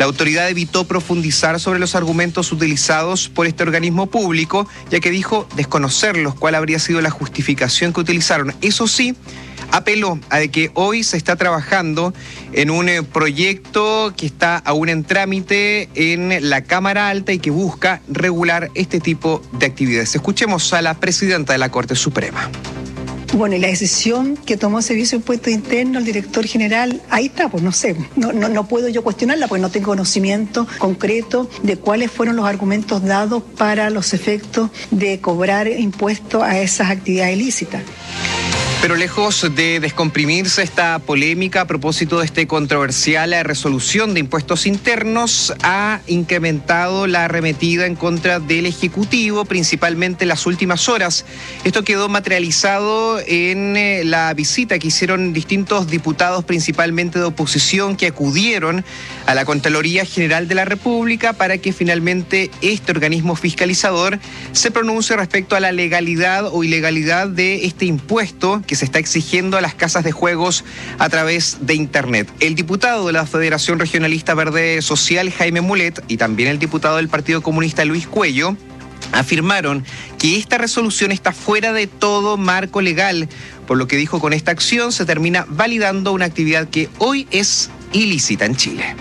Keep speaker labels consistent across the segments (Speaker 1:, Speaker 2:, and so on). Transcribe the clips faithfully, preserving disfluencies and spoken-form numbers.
Speaker 1: La autoridad evitó profundizar sobre los argumentos utilizados por este organismo público, ya que dijo desconocerlos cuál habría sido la justificación que utilizaron. Eso sí, apeló a de que hoy se está trabajando en un eh, proyecto que está aún en trámite en la Cámara Alta y que busca regular este tipo de actividades. Escuchemos a la presidenta de la Corte Suprema.
Speaker 2: Bueno, y la decisión que tomó el Servicio de Impuestos Internos, el director general, ahí está, pues no sé, no, no, no puedo yo cuestionarla porque no tengo conocimiento concreto de cuáles fueron los argumentos dados para los efectos de cobrar impuestos a esas actividades ilícitas.
Speaker 1: Pero lejos de descomprimirse esta polémica a propósito de esta controversial resolución de impuestos internos, ha incrementado la arremetida en contra del Ejecutivo, principalmente en las últimas horas. Esto quedó materializado en eh, la visita que hicieron distintos diputados, principalmente de oposición, que acudieron a la Contraloría General de la República para que finalmente este organismo fiscalizador se pronuncie respecto a la legalidad o ilegalidad de este impuesto que se está exigiendo a las casas de juegos a través de Internet. El diputado de la Federación Regionalista Verde Social, Jaime Mulet, y también el diputado del Partido Comunista, Luis Cuello, afirmaron que esta resolución está fuera de todo marco legal, por lo que dijo con esta acción se termina validando una actividad que hoy es ilícita en Chile.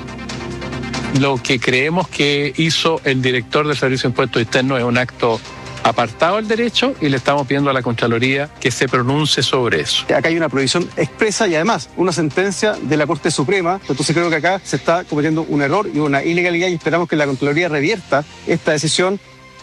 Speaker 3: Lo que creemos que hizo el director del Servicio de Impuestos Internos es un acto apartado del derecho y le estamos pidiendo a la Contraloría que se pronuncie sobre eso.
Speaker 4: Acá hay una prohibición expresa y además una sentencia de la Corte Suprema, entonces creo que acá se está cometiendo un error y una ilegalidad y esperamos que la Contraloría revierta esta decisión.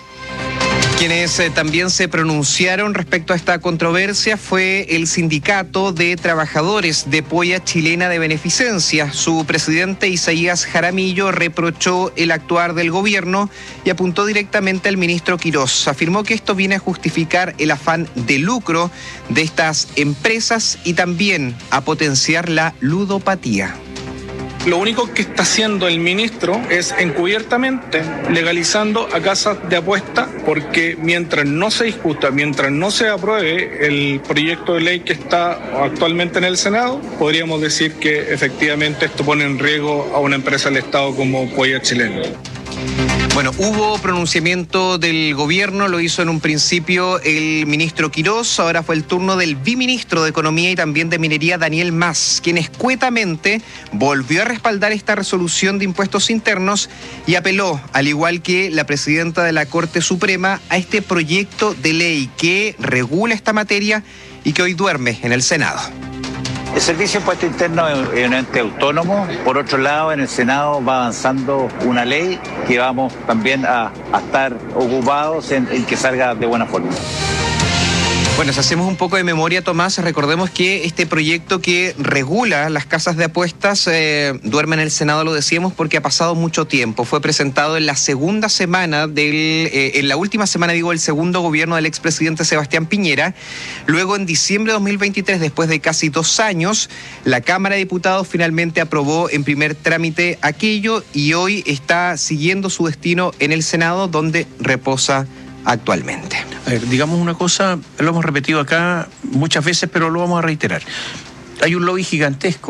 Speaker 1: Quienes eh, también se pronunciaron respecto a esta controversia fue el Sindicato de Trabajadores de Polla Chilena de Beneficencia. Su presidente, Isaías Jaramillo, reprochó el actuar del gobierno y apuntó directamente al ministro Quirós. Afirmó que esto viene a justificar el afán de lucro de estas empresas y también a potenciar la ludopatía.
Speaker 5: Lo único que está haciendo el ministro es encubiertamente legalizando a casas de apuesta, porque mientras no se discuta, mientras no se apruebe el proyecto de ley que está actualmente en el Senado, podríamos decir que efectivamente esto pone en riesgo a una empresa del Estado como Polla Chilena.
Speaker 1: Bueno, hubo pronunciamiento del gobierno, lo hizo en un principio el ministro Quirós, ahora fue el turno del biministro de Economía y también de Minería, Daniel Mas, quien escuetamente volvió a respaldar esta resolución de impuestos internos y apeló, al igual que la presidenta de la Corte Suprema, a este proyecto de ley que regula esta materia y que hoy duerme en el Senado.
Speaker 6: El Servicio de Impuestos Internos es un ente autónomo. Por otro lado, en el Senado va avanzando una ley que vamos también a, a estar ocupados en, en que salga de buena forma.
Speaker 1: Bueno, si hacemos un poco de memoria, Tomás, recordemos que este proyecto que regula las casas de apuestas eh, duerme en el Senado, lo decíamos, porque ha pasado mucho tiempo. Fue presentado en la segunda semana, del, eh, en la última semana, digo, del segundo gobierno del expresidente Sebastián Piñera. Luego, en diciembre de dos mil veintitrés, después de casi dos años, la Cámara de Diputados finalmente aprobó en primer trámite aquello y hoy está siguiendo su destino en el Senado, donde reposa actualmente.
Speaker 7: A ver, digamos una cosa, lo hemos repetido acá muchas veces, pero lo vamos a reiterar. Hay un lobby gigantesco.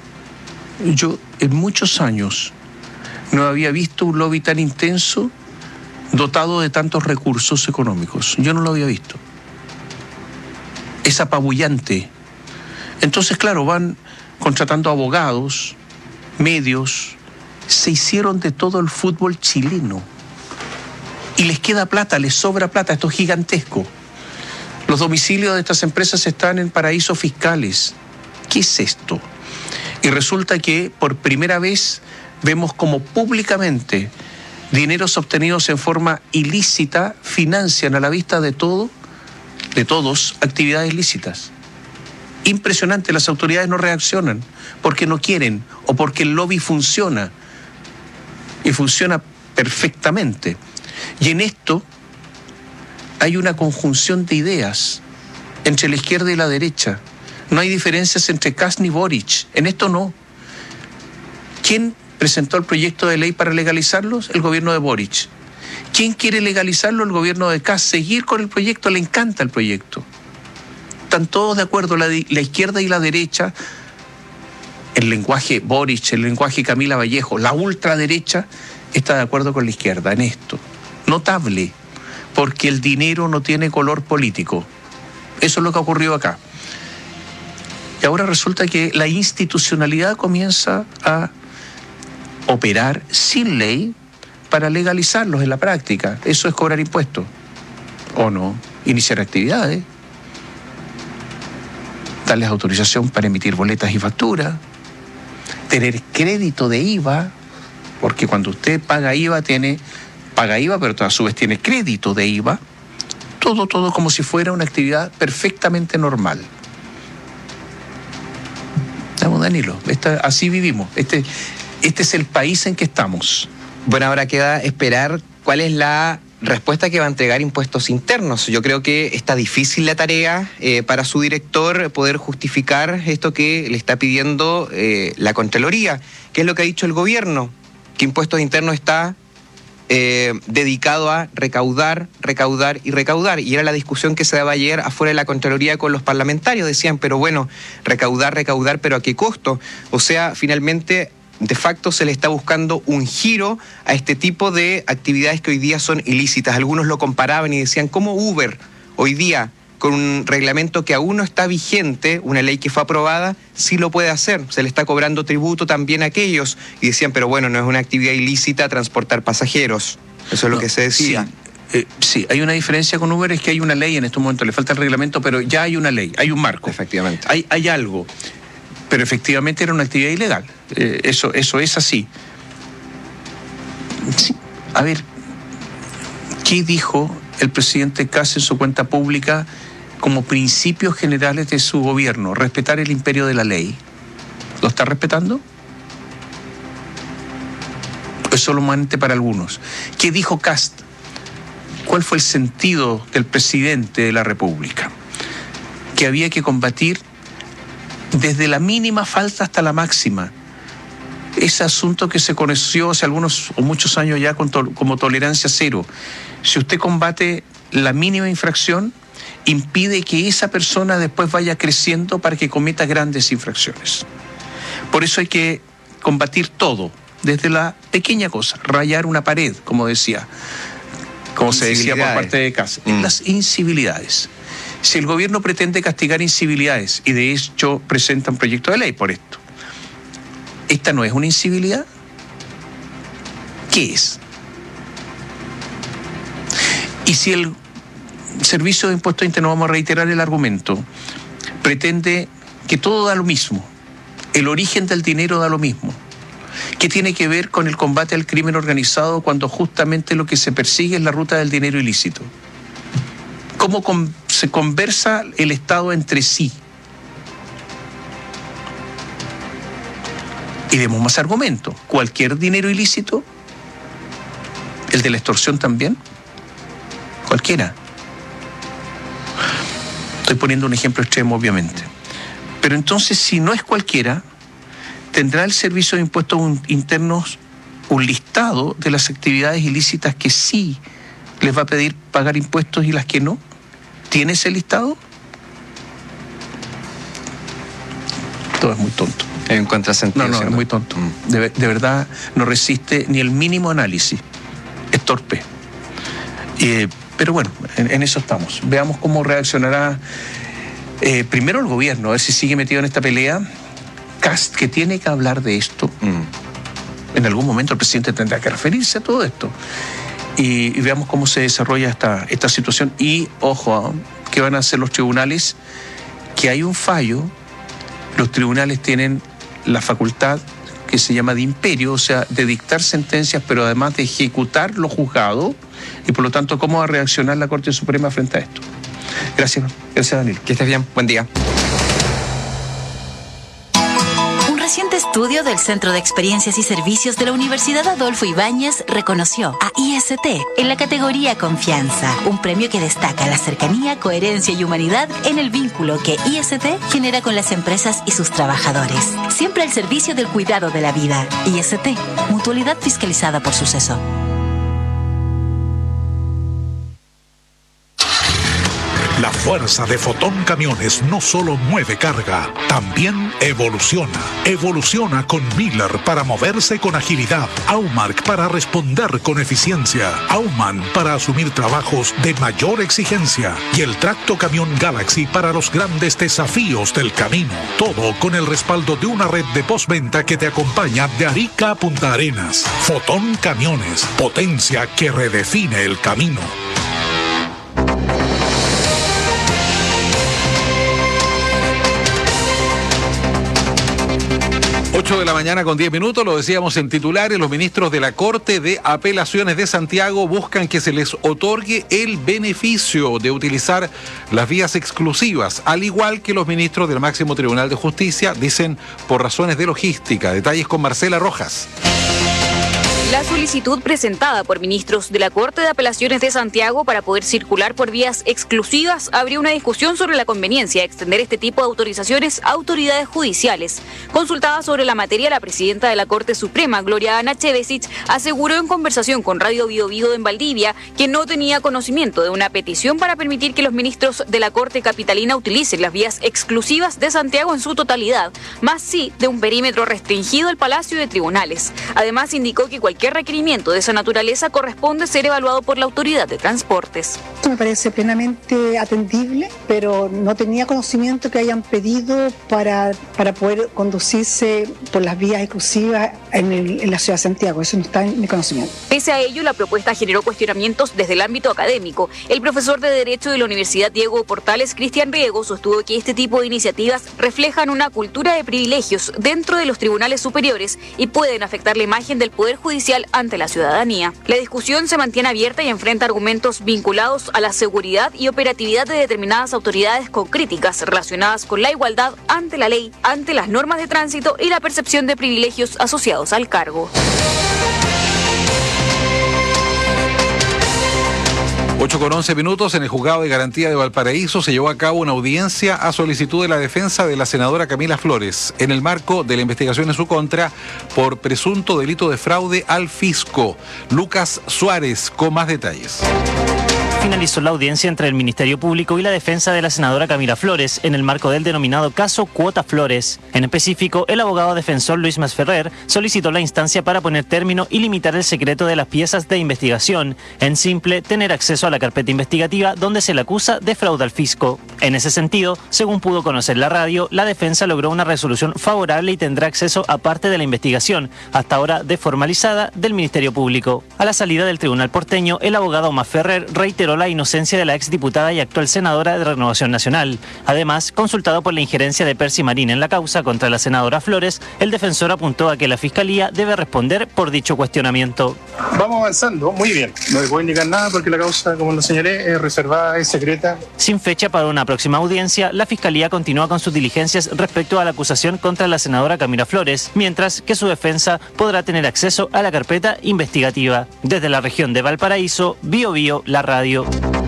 Speaker 7: Yo en muchos años no había visto un lobby tan intenso, dotado de tantos recursos económicos. Yo no lo había visto. Es apabullante. Entonces, claro, van contratando abogados, medios, se hicieron de todo el fútbol chileno. Y les queda plata, les sobra plata, esto es gigantesco. Los domicilios de estas empresas están en paraísos fiscales. ¿Qué es esto? Y resulta que por primera vez vemos como públicamente dineros obtenidos en forma ilícita financian a la vista de todo, de todos, actividades lícitas. Impresionante, las autoridades no reaccionan porque no quieren o porque el lobby funciona y funciona perfectamente. Y en esto hay una conjunción de ideas entre la izquierda y la derecha. No hay diferencias entre Kast ni Boric. En esto no. ¿Quién presentó el proyecto de ley para legalizarlos? El gobierno de Boric. ¿Quién quiere legalizarlo? El gobierno de Kast. Seguir con el proyecto, le encanta el proyecto. Están todos de acuerdo, la, la izquierda y la derecha, el lenguaje Boric, el lenguaje Camila Vallejo, la ultraderecha está de acuerdo con la izquierda en esto. Notable, porque el dinero no tiene color político. Eso es lo que ha ocurrido acá. Y ahora resulta que la institucionalidad comienza a operar sin ley para legalizarlos en la práctica. Eso es cobrar impuestos. ¿O no? Iniciar actividades. Darles autorización para emitir boletas y facturas. Tener crédito de I V A, porque cuando usted paga I V A, tiene, paga I V A, pero a su vez tiene crédito de I V A. Todo, todo como si fuera una actividad perfectamente normal. Estamos, Danilo, esta, así vivimos. Este, este es el país en que estamos.
Speaker 1: Bueno, ahora queda esperar cuál es la respuesta que va a entregar Impuestos Internos. Yo creo que está difícil la tarea eh, para su director poder justificar esto que le está pidiendo eh, la Contraloría. ¿Qué es lo que ha dicho el gobierno? Que Impuestos Internos está eh, dedicado a recaudar, recaudar y recaudar. Y era la discusión que se daba ayer afuera de la Contraloría con los parlamentarios. Decían, pero bueno, recaudar, recaudar, pero ¿a qué costo? O sea, finalmente, de facto se le está buscando un giro a este tipo de actividades que hoy día son ilícitas. Algunos lo comparaban y decían, ¿cómo Uber hoy día, con un reglamento que aún no está vigente, una ley que fue aprobada, sí lo puede hacer? Se le está cobrando tributo también a aquellos. Y decían, pero bueno, no es una actividad ilícita transportar pasajeros. Eso es lo
Speaker 7: no,
Speaker 1: que se decía.
Speaker 7: Sí, eh, sí, hay una diferencia con Uber, es que hay una ley en estos momentos, le falta el reglamento, pero ya hay una ley, hay un marco.
Speaker 1: Efectivamente.
Speaker 7: Hay, hay algo. Pero efectivamente era una actividad ilegal. Eh, eso, eso es así. Sí. A ver, ¿qué dijo el presidente Kast en su cuenta pública como principios generales de su gobierno? Respetar el imperio de la ley. ¿Lo está respetando? Es solamente para algunos. ¿Qué dijo Kast? ¿Cuál fue el sentido del presidente de la República? Que había que combatir desde la mínima falta hasta la máxima. Ese asunto que se conoció hace algunos o muchos años ya con to- como tolerancia cero. Si usted combate la mínima infracción, impide que esa persona después vaya creciendo para que cometa grandes infracciones. Por eso hay que combatir todo, desde la pequeña cosa, rayar una pared, como decía, como se decía por parte de Kast, mm. las incivilidades. Si el gobierno pretende castigar incivilidades, y de hecho presenta un proyecto de ley por esto, ¿esta no es una incivilidad? ¿Qué es? Y si el Servicio de Impuestos Internos, vamos a reiterar el argumento, pretende que todo da lo mismo, el origen del dinero da lo mismo, ¿qué tiene que ver con el combate al crimen organizado cuando justamente lo que se persigue es la ruta del dinero ilícito? ¿Cómo con, se conversa el Estado entre sí? Y demos más argumentos. ¿Cualquier dinero ilícito? ¿El de la extorsión también? Cualquiera. Estoy poniendo un ejemplo extremo, obviamente. Pero entonces, si no es cualquiera, ¿tendrá el Servicio de Impuestos Internos un listado de las actividades ilícitas que sí les va a pedir pagar impuestos y las que no? ¿Tiene ese listado? Todo es muy tonto.
Speaker 1: Es un contrasentido.
Speaker 7: No, no, es muy tonto. Mm. De, de verdad, no resiste ni el mínimo análisis. Es torpe. Eh, pero bueno, en, en eso estamos. Veamos cómo reaccionará eh, primero el gobierno, a ver si sigue metido en esta pelea. Kast, que tiene que hablar de esto. Mm. En algún momento el presidente tendrá que referirse a todo esto. Y, y veamos cómo se desarrolla esta, esta situación. Y, ojo, ¿qué van a hacer los tribunales? Que hay un fallo. Los tribunales tienen la facultad que se llama de imperio, o sea, de dictar sentencias, pero además de ejecutar lo juzgado. Y por lo tanto, ¿cómo va a reaccionar la Corte Suprema frente a esto? Gracias, gracias Danilo.
Speaker 1: Que estés bien, buen día.
Speaker 8: Un reciente estudio del Centro de Experiencias y Servicios de la Universidad Adolfo Ibáñez reconoció a I S T en la categoría Confianza, un premio que destaca la cercanía, coherencia y humanidad en el vínculo que I S T genera con las empresas y sus trabajadores. Siempre al servicio del cuidado de la vida. I S T, mutualidad fiscalizada por Suceso.
Speaker 9: La fuerza de Fotón Camiones no solo mueve carga, también evoluciona. Evoluciona con Miller para moverse con agilidad, Aumark para responder con eficiencia, Aumann para asumir trabajos de mayor exigencia y el Tracto Camión Galaxy para los grandes desafíos del camino. Todo con el respaldo de una red de postventa que te acompaña de Arica a Punta Arenas. Fotón Camiones, potencia que redefine el camino.
Speaker 10: ocho de la mañana con diez minutos, lo decíamos en titulares, los ministros de la Corte de Apelaciones de Santiago buscan que se les otorgue el beneficio de utilizar las vías exclusivas, al igual que los ministros del Máximo Tribunal de Justicia, dicen por razones de logística. Detalles con Marcela Rojas.
Speaker 11: La solicitud presentada por ministros de la Corte de Apelaciones de Santiago para poder circular por vías exclusivas abrió una discusión sobre la conveniencia de extender este tipo de autorizaciones a autoridades judiciales. Consultada sobre la materia, la presidenta de la Corte Suprema, Gloria Ana Chevesic, aseguró en conversación con Radio Bio Bio en Valdivia que no tenía conocimiento de una petición para permitir que los ministros de la Corte Capitalina utilicen las vías exclusivas de Santiago en su totalidad, más sí de un perímetro restringido al Palacio de Tribunales. Además, indicó que cualquier requerimiento de esa naturaleza corresponde ser evaluado por la Autoridad de Transportes.
Speaker 2: Esto me parece plenamente atendible, pero no tenía conocimiento que hayan pedido para, para poder conducirse por las vías exclusivas en, el, en la ciudad de Santiago. Eso no está en mi conocimiento.
Speaker 11: Pese a ello, la propuesta generó cuestionamientos desde el ámbito académico. El profesor de Derecho de la Universidad Diego Portales, Cristian Riego, sostuvo que este tipo de iniciativas reflejan una cultura de privilegios dentro de los tribunales superiores y pueden afectar la imagen del Poder Judicial ante la ciudadanía. La discusión se mantiene abierta y enfrenta argumentos vinculados a la seguridad y operatividad de determinadas autoridades con críticas relacionadas con la igualdad ante la ley, ante las normas de tránsito y la percepción de privilegios asociados al cargo.
Speaker 10: ocho con once minutos, en el Juzgado de Garantía de Valparaíso se llevó a cabo una audiencia a solicitud de la defensa de la senadora Camila Flores en el marco de la investigación en su contra por presunto delito de fraude al fisco. Lucas Suárez con más detalles.
Speaker 12: Finalizó la audiencia entre el Ministerio Público y la defensa de la senadora Camila Flores en el marco del denominado caso Cuota Flores. En específico, el abogado defensor Luis Masferrer solicitó la instancia para poner término y limitar el secreto de las piezas de investigación. En simple, tener acceso a la carpeta investigativa donde se le acusa de fraude al fisco. En ese sentido, según pudo conocer la radio, la defensa logró una resolución favorable y tendrá acceso a parte de la investigación, hasta ahora desformalizada, del Ministerio Público. A la salida del tribunal porteño, el abogado Masferrer reiteró la inocencia de la exdiputada y actual senadora de Renovación Nacional. Además, consultado por la injerencia de Percy Marín en la causa contra la senadora Flores, el defensor apuntó a que la Fiscalía debe responder por dicho cuestionamiento.
Speaker 5: Vamos avanzando, muy bien. No le puedo indicar nada porque la causa, como lo señalé, es reservada, es secreta.
Speaker 12: Sin fecha para una próxima audiencia, la Fiscalía continúa con sus diligencias respecto a la acusación contra la senadora Camila Flores, mientras que su defensa podrá tener acceso a la carpeta investigativa. Desde la región de Valparaíso, Bio Bio, la radio.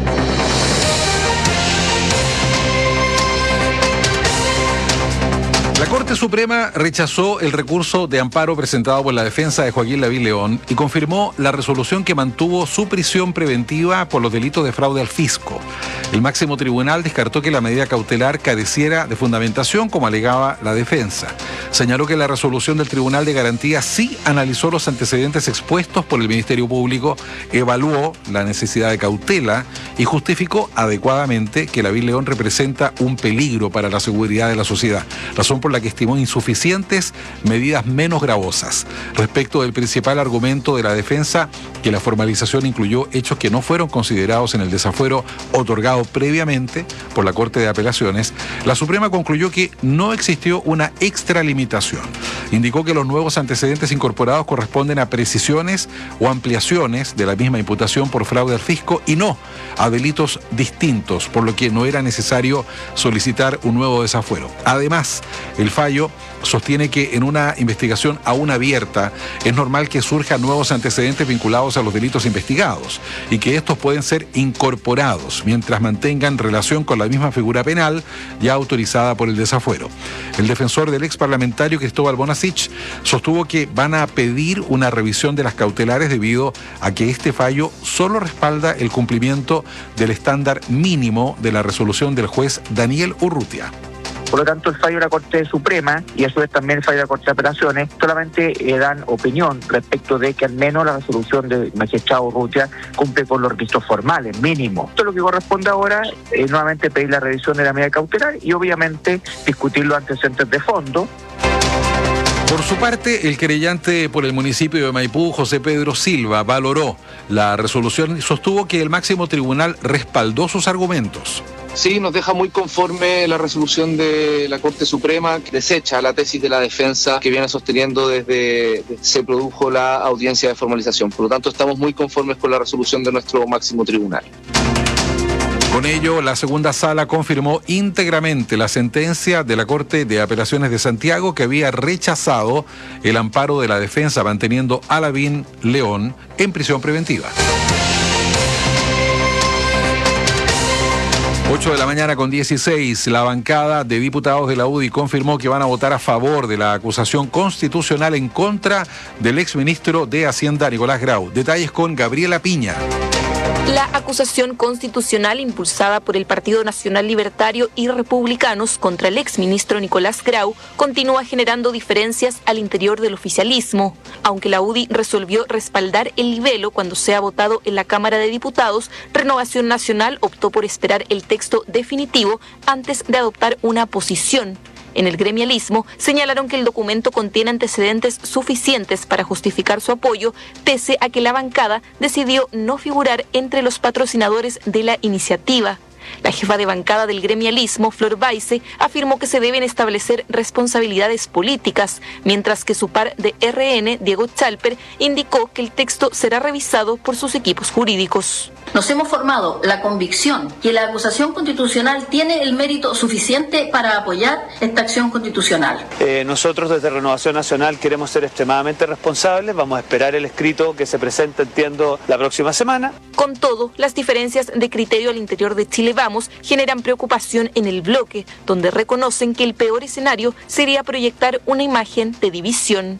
Speaker 10: La Corte Suprema rechazó el recurso de amparo presentado por la defensa de Joaquín Lavín León y confirmó la resolución que mantuvo su prisión preventiva por los delitos de fraude al fisco. El máximo tribunal descartó que la medida cautelar careciera de fundamentación, como alegaba la defensa. Señaló que la resolución del Tribunal de Garantía sí analizó los antecedentes expuestos por el Ministerio Público, evaluó la necesidad de cautela y justificó adecuadamente que Lavín León representa un peligro para la seguridad de la sociedad, razón por la que estimó insuficientes medidas menos gravosas. Respecto del principal argumento de la defensa, que la formalización incluyó hechos que no fueron considerados en el desafuero otorgado previamente por la Corte de Apelaciones, la Suprema concluyó que no existió una extralimitación. Indicó que los nuevos antecedentes incorporados corresponden a precisiones o ampliaciones de la misma imputación por fraude al fisco y no a delitos distintos, por lo que no era necesario solicitar un nuevo desafuero. Además, El fallo sostiene que en una investigación aún abierta es normal que surjan nuevos antecedentes vinculados a los delitos investigados y que estos pueden ser incorporados mientras mantengan relación con la misma figura penal ya autorizada por el desafuero. El defensor del ex parlamentario Cristóbal Bonasich sostuvo que van a pedir una revisión de las cautelares debido a que este fallo solo respalda el cumplimiento del estándar mínimo de la resolución del juez Daniel Urrutia.
Speaker 13: Por lo tanto, el fallo de la Corte Suprema y a su vez también el fallo de la Corte de Apelaciones solamente eh, dan opinión respecto de que al menos la resolución del magistrado Urrutia cumple con los requisitos formales, mínimo. Esto es lo que corresponde ahora, eh, nuevamente pedir la revisión de la medida cautelar y obviamente discutir los antecedentes de fondo.
Speaker 10: Por su parte, el querellante por el municipio de Maipú, José Pedro Silva, valoró la resolución y sostuvo que el máximo tribunal respaldó sus argumentos.
Speaker 14: Sí, nos deja muy conforme la resolución de la Corte Suprema, que desecha la tesis de la defensa que viene sosteniendo desde que se produjo la audiencia de formalización. Por lo tanto, estamos muy conformes con la resolución de nuestro máximo tribunal.
Speaker 10: Con ello, la segunda sala confirmó íntegramente la sentencia de la Corte de Apelaciones de Santiago, que había rechazado el amparo de la defensa manteniendo a Lavín León en prisión preventiva. ocho de la mañana con dieciséis, la bancada de diputados de la U D I confirmó que van a votar a favor de la acusación constitucional en contra del exministro de Hacienda, Nicolás Grau. Detalles con Gabriela Piña.
Speaker 15: La acusación constitucional impulsada por el Partido Nacional Libertario y Republicanos contra el exministro Nicolás Grau continúa generando diferencias al interior del oficialismo. Aunque la U D I resolvió respaldar el libelo cuando sea votado en la Cámara de Diputados, Renovación Nacional optó por esperar el texto definitivo antes de adoptar una posición. En el gremialismo señalaron que el documento contiene antecedentes suficientes para justificar su apoyo, pese a que la bancada decidió no figurar entre los patrocinadores de la iniciativa. La jefa de bancada del gremialismo, Flor Baise, afirmó que se deben establecer responsabilidades políticas, mientras que su par de R N, Diego Chalper, indicó que el texto será revisado por sus equipos jurídicos.
Speaker 16: Nos hemos formado la convicción que la acusación constitucional tiene el mérito suficiente para apoyar esta acción constitucional.
Speaker 17: Eh, nosotros desde Renovación Nacional queremos ser extremadamente responsables, vamos a esperar el escrito que se presente, entiendo, la próxima semana.
Speaker 15: Con todo, las diferencias de criterio al interior de Chile Vamos generan preocupación en el bloque, donde reconocen que el peor escenario sería proyectar una imagen de división.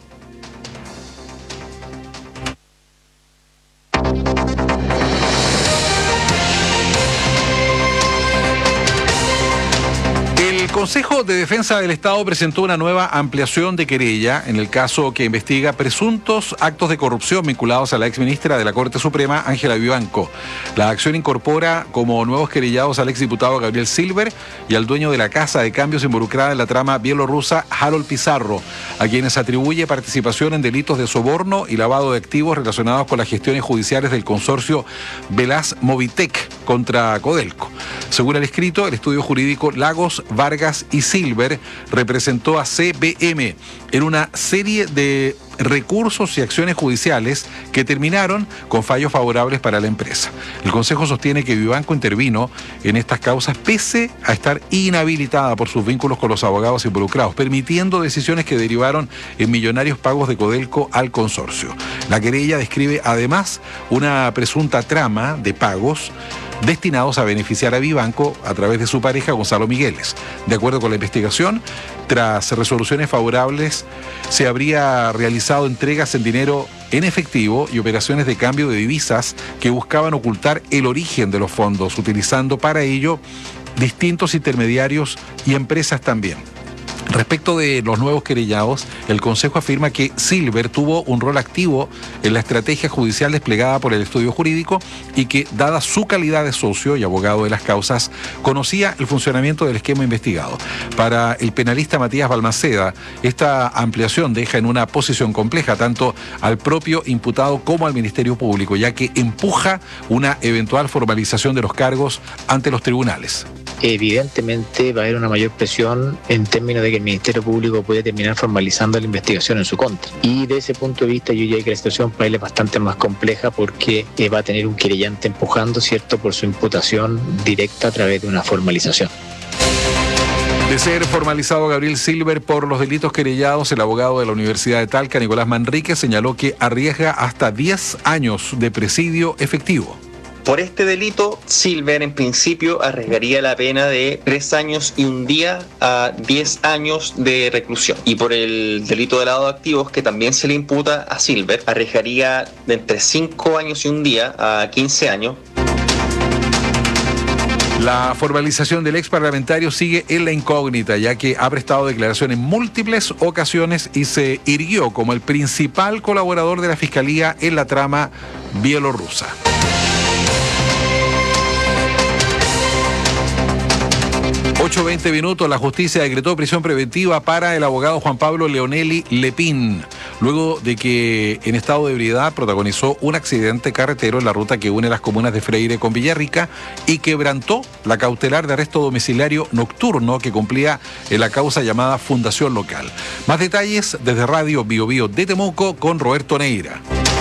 Speaker 10: El Consejo de Defensa del Estado presentó una nueva ampliación de querella en el caso que investiga presuntos actos de corrupción vinculados a la exministra de la Corte Suprema, Ángela Vivanco. La acción incorpora como nuevos querellados al exdiputado Gabriel Silver y al dueño de la casa de cambios involucrada en la trama bielorrusa, Harold Pizarro, a quienes atribuye participación en delitos de soborno y lavado de activos relacionados con las gestiones judiciales del consorcio Velaz Movitec contra Codelco. Según el escrito, el estudio jurídico Lagos, Vargas y Silver representó a C B M en una serie de recursos y acciones judiciales que terminaron con fallos favorables para la empresa. El Consejo sostiene que Vivanco intervino en estas causas pese a estar inhabilitada por sus vínculos con los abogados involucrados, permitiendo decisiones que derivaron en millonarios pagos de Codelco al consorcio. La querella describe además una presunta trama de pagos destinados a beneficiar a Vivanco a través de su pareja Gonzalo Migueles. De acuerdo con la investigación, tras resoluciones favorables, se habría realizado entregas en dinero en efectivo y operaciones de cambio de divisas que buscaban ocultar el origen de los fondos, utilizando para ello distintos intermediarios y empresas también. Respecto de los nuevos querellados, el Consejo afirma que Silver tuvo un rol activo en la estrategia judicial desplegada por el estudio jurídico y que, dada su calidad de socio y abogado de las causas, conocía el funcionamiento del esquema investigado. Para el penalista Matías Balmaceda, esta ampliación deja en una posición compleja tanto al propio imputado como al Ministerio Público, ya que empuja una eventual formalización de los cargos ante los tribunales.
Speaker 18: Evidentemente va a haber una mayor presión en términos de que el Ministerio Público puede terminar formalizando la investigación en su contra. Y de ese punto de vista yo diría que la situación para él es bastante más compleja porque eh, va a tener un querellante empujando, ¿cierto?, por su imputación directa a través de una formalización.
Speaker 10: De ser formalizado Gabriel Silver por los delitos querellados, el abogado de la Universidad de Talca, Nicolás Manrique, señaló que arriesga hasta diez años de presidio efectivo.
Speaker 19: Por este delito, Silver en principio arriesgaría la pena de tres años y un día a diez años de reclusión. Y por el delito de lavado de activos, que también se le imputa a Silver, arriesgaría de entre cinco años y un día a quince años.
Speaker 10: La formalización del ex parlamentario sigue en la incógnita, ya que ha prestado declaración en múltiples ocasiones y se irguió como el principal colaborador de la Fiscalía en la trama bielorrusa. ocho veinte minutos, la justicia decretó prisión preventiva para el abogado Juan Pablo Leonelli Lepín, luego de que en estado de ebriedad protagonizó un accidente carretero en la ruta que une las comunas de Freire con Villarrica y quebrantó la cautelar de arresto domiciliario nocturno que cumplía en la causa llamada Fundación Local. Más detalles desde Radio Bio Bio de Temuco con Roberto Neira.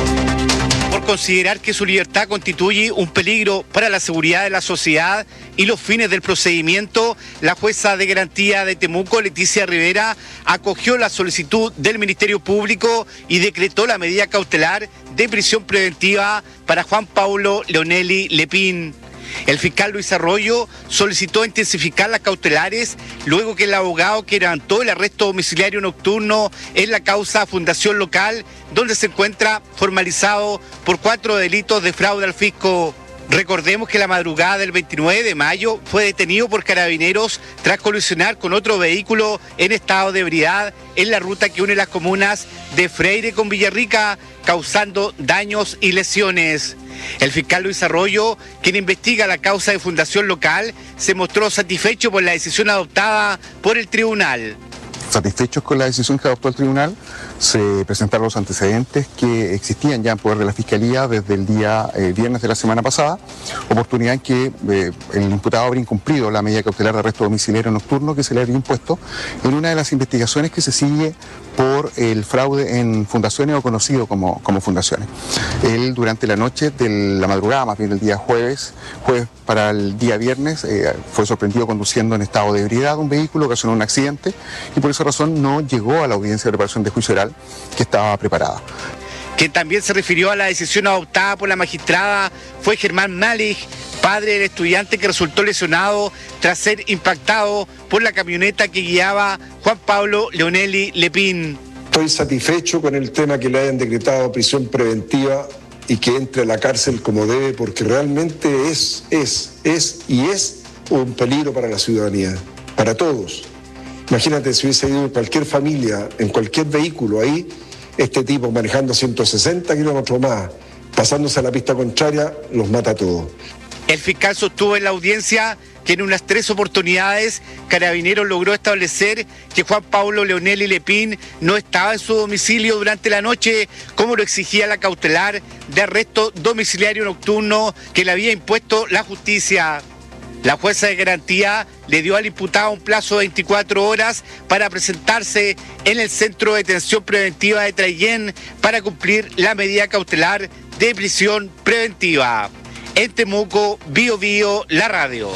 Speaker 20: Por considerar que su libertad constituye un peligro para la seguridad de la sociedad y los fines del procedimiento, la jueza de garantía de Temuco, Leticia Rivera, acogió la solicitud del Ministerio Público y decretó la medida cautelar de prisión preventiva para Juan Pablo Leonelli Lepín. El fiscal Luis Arroyo solicitó intensificar las cautelares luego que el abogado quebrantó el arresto domiciliario nocturno en la causa Fundación Local, donde se encuentra formalizado por cuatro delitos de fraude al fisco. Recordemos que la madrugada del veintinueve de mayo fue detenido por carabineros tras colisionar con otro vehículo en estado de ebriedad en la ruta que une las comunas de Freire con Villarrica, causando daños y lesiones. El fiscal Luis Arroyo, quien investiga la causa de Fundación Local, se mostró satisfecho por la decisión adoptada por el tribunal.
Speaker 21: Satisfechos con la decisión que adoptó el tribunal, se presentaron los antecedentes que existían ya en poder de la Fiscalía desde el día eh, viernes de la semana pasada, oportunidad en que eh, el imputado habría incumplido la medida cautelar de arresto domiciliario nocturno que se le había impuesto en una de las investigaciones que se sigue por el fraude en fundaciones o conocido como, como fundaciones. Él durante la noche de la madrugada, más bien el día jueves, jueves para el día viernes, eh, fue sorprendido conduciendo en estado de ebriedad un vehículo, ocasionó un accidente y por esa razón no llegó a la audiencia de preparación de juicio oral que estaba preparada.
Speaker 20: Quien también se refirió a la decisión adoptada por la magistrada fue Germán Malich, padre del estudiante que resultó lesionado tras ser impactado por la camioneta que guiaba Juan Pablo Leonelli Lepín.
Speaker 22: Estoy satisfecho con el tema que le hayan decretado prisión preventiva y que entre a la cárcel como debe, porque realmente es, es, es y es un peligro para la ciudadanía, para todos. Imagínate si hubiese ido cualquier familia, en cualquier vehículo ahí, este tipo manejando ciento sesenta kilómetros más, pasándose a la pista contraria, los mata a todos.
Speaker 20: El fiscal sostuvo en la audiencia que en unas tres oportunidades Carabineros logró establecer que Juan Pablo Leonelli Lepín no estaba en su domicilio durante la noche, como lo exigía la cautelar de arresto domiciliario nocturno que le había impuesto la justicia. La jueza de garantía le dio al imputado un plazo de veinticuatro horas para presentarse en el Centro de Detención Preventiva de Traillén para cumplir la medida cautelar de prisión preventiva. En Temuco, Bio Bio, la radio.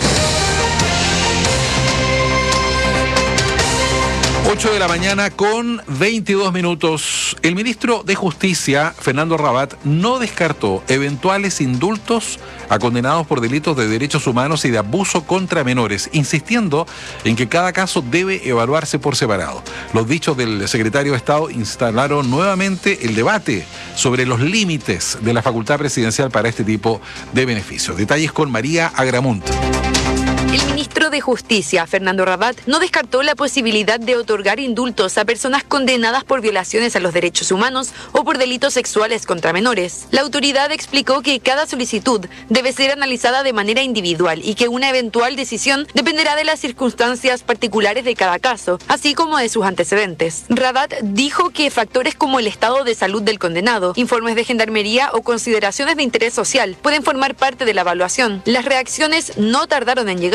Speaker 10: ocho de la mañana con veintidós minutos. El ministro de Justicia, Fernando Rabat, no descartó eventuales indultos a condenados por delitos de derechos humanos y de abuso contra menores, insistiendo en que cada caso debe evaluarse por separado. Los dichos del secretario de Estado instalaron nuevamente el debate sobre los límites de la facultad presidencial para este tipo de beneficios. Detalles con María Agramunt.
Speaker 15: El ministro de Justicia, Fernando Rabat, no descartó la posibilidad de otorgar indultos a personas condenadas por violaciones a los derechos humanos o por delitos sexuales contra menores. La autoridad explicó que cada solicitud debe ser analizada de manera individual y que una eventual decisión dependerá de las circunstancias particulares de cada caso, así como de sus antecedentes. Rabat dijo que factores como el estado de salud del condenado, informes de gendarmería o consideraciones de interés social pueden formar parte de la evaluación. Las reacciones no tardaron en llegar. Sin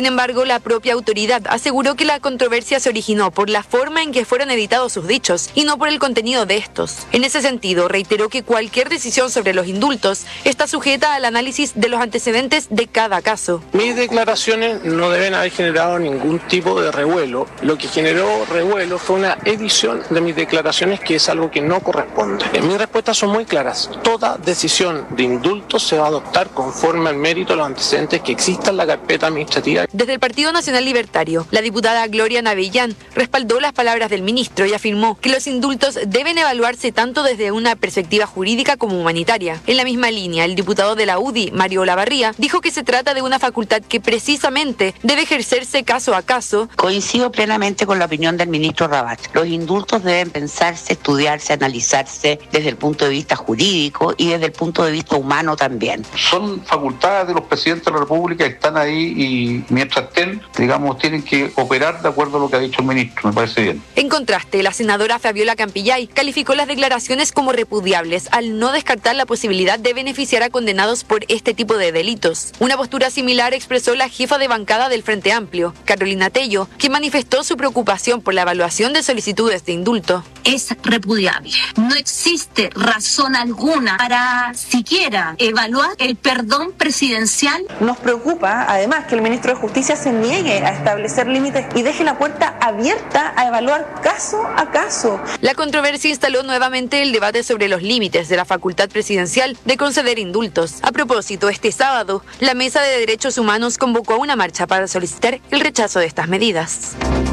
Speaker 15: embargo, la propia autoridad aseguró que la controversia se originó por la forma en que fueron editados sus dichos y no por el contenido de estos. En ese sentido, reiteró que cualquier decisión sobre los indultos está sujeta al análisis de los antecedentes de cada caso.
Speaker 5: Mis declaraciones no deben haber generado ningún tipo de revuelo. Lo que generó revuelo fue una edición de mis declaraciones, que es algo que no corresponde. Mis respuestas son muy claras. Toda decisión de indulto se va a adoptar conforme al mérito de los antecedentes que existan en la carpeta administrativa.
Speaker 15: Desde el Partido Nacional Libertario, la diputada Gloria Navellán respaldó las palabras del ministro y afirmó que los indultos deben evaluarse tanto desde una perspectiva jurídica como humanitaria. En la misma línea, el diputado de la U D I, Mario Olavarría, dijo que se trata de una facultad que precisamente debe ejercerse caso a caso.
Speaker 3: Coincido plenamente con la opinión del ministro Rabat. Los indultos deben pensarse, estudiarse, analizarse desde el punto de vista jurídico y desde el punto de vista humano también.
Speaker 6: Son facultades de los presidentes de la República que están ahí y mientras estén, digamos, tienen que operar de acuerdo a lo que ha dicho el ministro. Me parece bien.
Speaker 15: En contraste, la senadora Fabiola Campillay calificó las declaraciones como repudiables al no descartar la posibilidad de beneficiar a condenados por este tipo de delitos. Una postura similar expresó la jefa de bancada del Frente Amplio, Carolina Tello, que manifestó su preocupación por la evaluación de solicitudes de indulto.
Speaker 4: Es repudiable. No existe razón alguna para siquiera evaluar el perdón presidencial.
Speaker 23: Nos preocupa, además, que el ministro de Justicia se niegue a establecer límites y deje la puerta abierta a evaluar caso a caso.
Speaker 15: La controversia instaló nuevamente el debate sobre los límites de la facultad presidencial de conceder indultos. A propósito, este sábado, la Mesa de Derechos Humanos convocó a una marcha para solicitar el rechazo de estas medidas.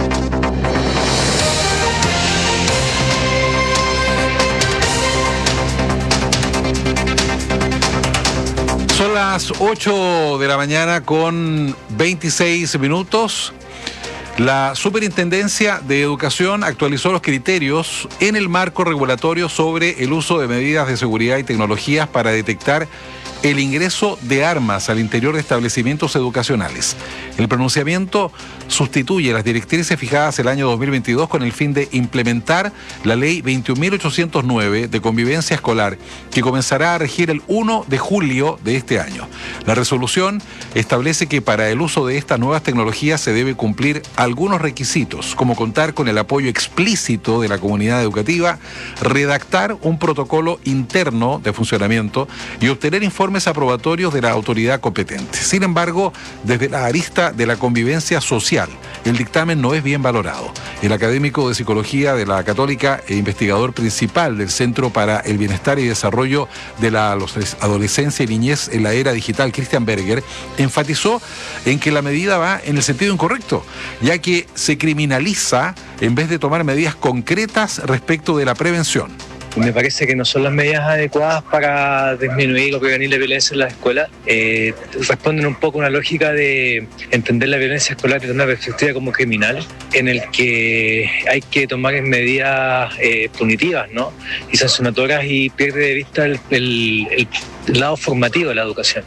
Speaker 10: Son las ocho de la mañana con veintiséis minutos. La Superintendencia de Educación actualizó los criterios en el marco regulatorio sobre el uso de medidas de seguridad y tecnologías para detectar el ingreso de armas al interior de establecimientos educacionales. El pronunciamiento sustituye las directrices fijadas el año dos mil veintidós con el fin de implementar la Ley veintiún mil ochocientos nueve de convivencia escolar, que comenzará a regir el primero de julio de este año. La resolución establece que para el uso de estas nuevas tecnologías se debe cumplir algunos requisitos, como contar con el apoyo explícito de la comunidad educativa, redactar un protocolo interno de funcionamiento y obtener informes aprobatorios de la autoridad competente. Sin embargo, desde la arista de la convivencia social, el dictamen no es bien valorado. El académico de Psicología de la Católica e investigador principal del Centro para el Bienestar y Desarrollo de la Adolescencia y Niñez en la Era Digital, Christian Berger, enfatizó en que la medida va en el sentido incorrecto, ya que se criminaliza en vez de tomar medidas concretas respecto de la prevención.
Speaker 24: Me parece que no son las medidas adecuadas para disminuir o prevenir la violencia en las escuelas. Eh, responden un poco a una lógica de entender la violencia escolar desde una perspectiva como criminal, en el que hay que tomar medidas eh, punitivas, ¿no? y sancionatorias, y pierde de vista el, el, el lado formativo de la educación.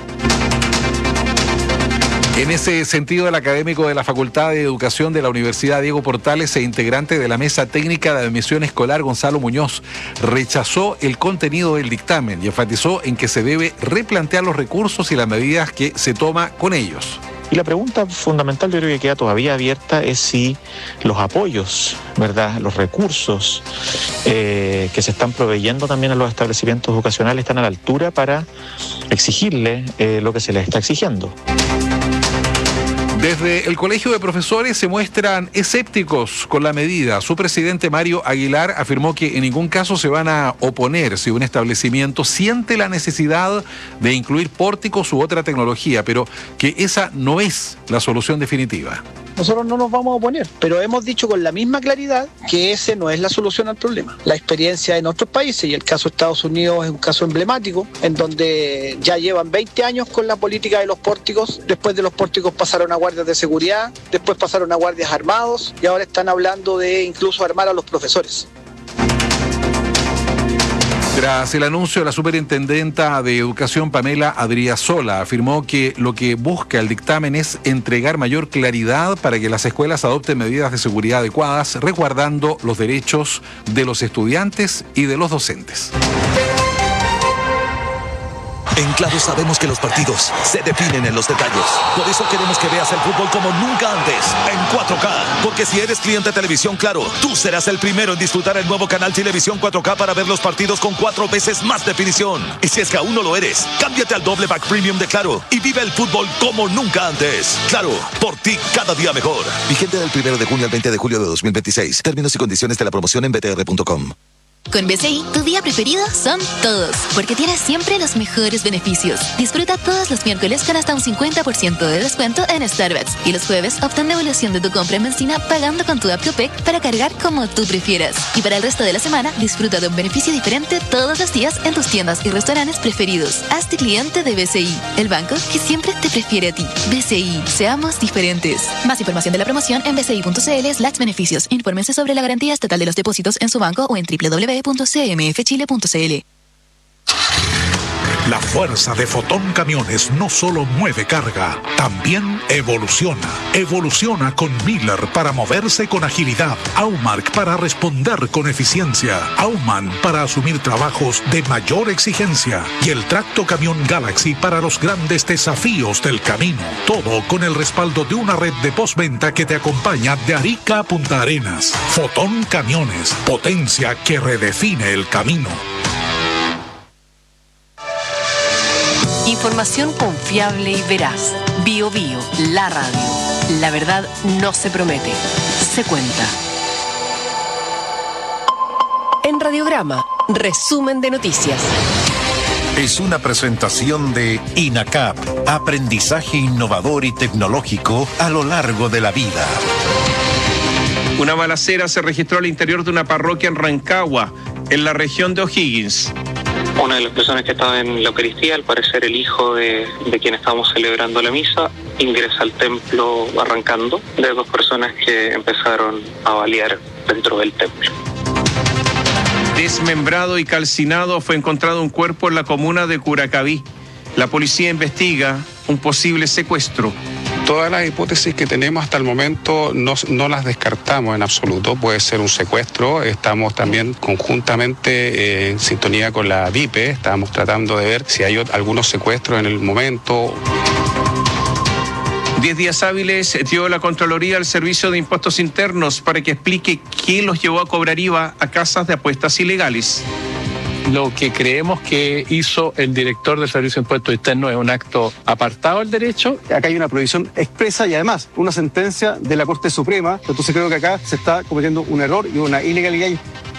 Speaker 10: En ese sentido, el académico de la Facultad de Educación de la Universidad Diego Portales e integrante de la Mesa Técnica de Admisión Escolar, Gonzalo Muñoz, rechazó el contenido del dictamen y enfatizó en que se debe replantear los recursos y las medidas que se toma con ellos.
Speaker 25: Y la pregunta fundamental, yo creo que queda todavía abierta, es si los apoyos, ¿verdad?, los recursos eh, que se están proveyendo también a los establecimientos educacionales están a la altura para exigirle eh, lo que se les está exigiendo.
Speaker 10: Desde el Colegio de Profesores se muestran escépticos con la medida. Su presidente, Mario Aguilar, afirmó que en ningún caso se van a oponer si un establecimiento siente la necesidad de incluir pórticos u otra tecnología, pero que esa no es la solución definitiva.
Speaker 26: Nosotros no nos vamos a oponer, pero hemos dicho con la misma claridad que ese no es la solución al problema. La experiencia en otros países, y el caso de Estados Unidos es un caso emblemático, en donde ya llevan veinte años con la política de los pórticos. Después de los pórticos pasaron a guardias de seguridad, después pasaron a guardias armados, y ahora están hablando de incluso armar a los profesores.
Speaker 10: Tras el anuncio, la superintendenta de Educación, Pamela Adriasola, afirmó que lo que busca el dictamen es entregar mayor claridad para que las escuelas adopten medidas de seguridad adecuadas, resguardando los derechos de los estudiantes y de los docentes.
Speaker 1: En Claro sabemos que los partidos se definen en los detalles. Por eso queremos que veas el fútbol como nunca antes, en cuatro K. Porque si eres cliente de Televisión Claro, tú serás el primero en disfrutar el nuevo canal Televisión cuatro K para ver los partidos con cuatro veces más definición. Y si es que aún no lo eres, cámbiate al doble pack premium de Claro y vive el fútbol como nunca antes. Claro, por ti cada día mejor. Vigente del primero de junio al veinte de julio de dos mil veintiséis. Términos y condiciones de la promoción en b t r punto com.
Speaker 2: Con B C I, tu día preferido son todos, porque tienes siempre los mejores beneficios. Disfruta todos los miércoles con hasta un cincuenta por ciento de descuento en Starbucks. Y los jueves, obtén devolución de tu compra en benzina pagando con tu app Copec para cargar como tú prefieras. Y para el resto de la semana, disfruta de un beneficio diferente todos los días en tus tiendas y restaurantes preferidos. Hazte cliente de B C I, el banco que siempre te prefiere a ti. B C I, seamos diferentes. Más información de la promoción en bci.cl slash beneficios. Infórmense sobre la garantía estatal de los depósitos en su banco o en w w w punto c m f chile punto c l.
Speaker 7: La fuerza de Fotón Camiones no solo mueve carga, también evoluciona. Evoluciona con Miller para moverse con agilidad, Aumark para responder con eficiencia, Auman para asumir trabajos de mayor exigencia y el Tracto Camión Galaxy para los grandes desafíos del camino. Todo con el respaldo de una red de postventa que te acompaña de Arica a Punta Arenas. Fotón Camiones, potencia que redefine el camino.
Speaker 8: Información confiable y veraz. Bio Bio, la radio. La verdad no se promete, se cuenta. En Radiograma, resumen de noticias.
Speaker 9: Es una presentación de INACAP, aprendizaje innovador y tecnológico a lo largo de la vida.
Speaker 11: Una balacera se registró al interior de una parroquia en Rancagua, en la región de O'Higgins.
Speaker 27: Una de las personas que estaba en la Eucaristía, al parecer el hijo de, de quien estábamos celebrando la misa, ingresa al templo arrancando de dos personas que empezaron a balear dentro del templo.
Speaker 11: Desmembrado y calcinado fue encontrado un cuerpo en la comuna de Curacaví. La policía investiga un posible secuestro.
Speaker 28: Todas las hipótesis que tenemos hasta el momento no, no las descartamos en absoluto. Puede ser un secuestro. Estamos también conjuntamente eh, en sintonía con la V I P E. Estamos tratando de ver si hay algunos secuestros en el momento.
Speaker 11: Diez días hábiles dio la Contraloría al Servicio de Impuestos Internos para que explique qué los llevó a cobrar I V A a casas de apuestas ilegales.
Speaker 29: Lo que creemos que hizo el director del Servicio de Impuestos Internos es un acto apartado del derecho.
Speaker 30: Acá hay una prohibición expresa y además una sentencia de la Corte Suprema. Entonces creo que acá se está cometiendo un error y una ilegalidad.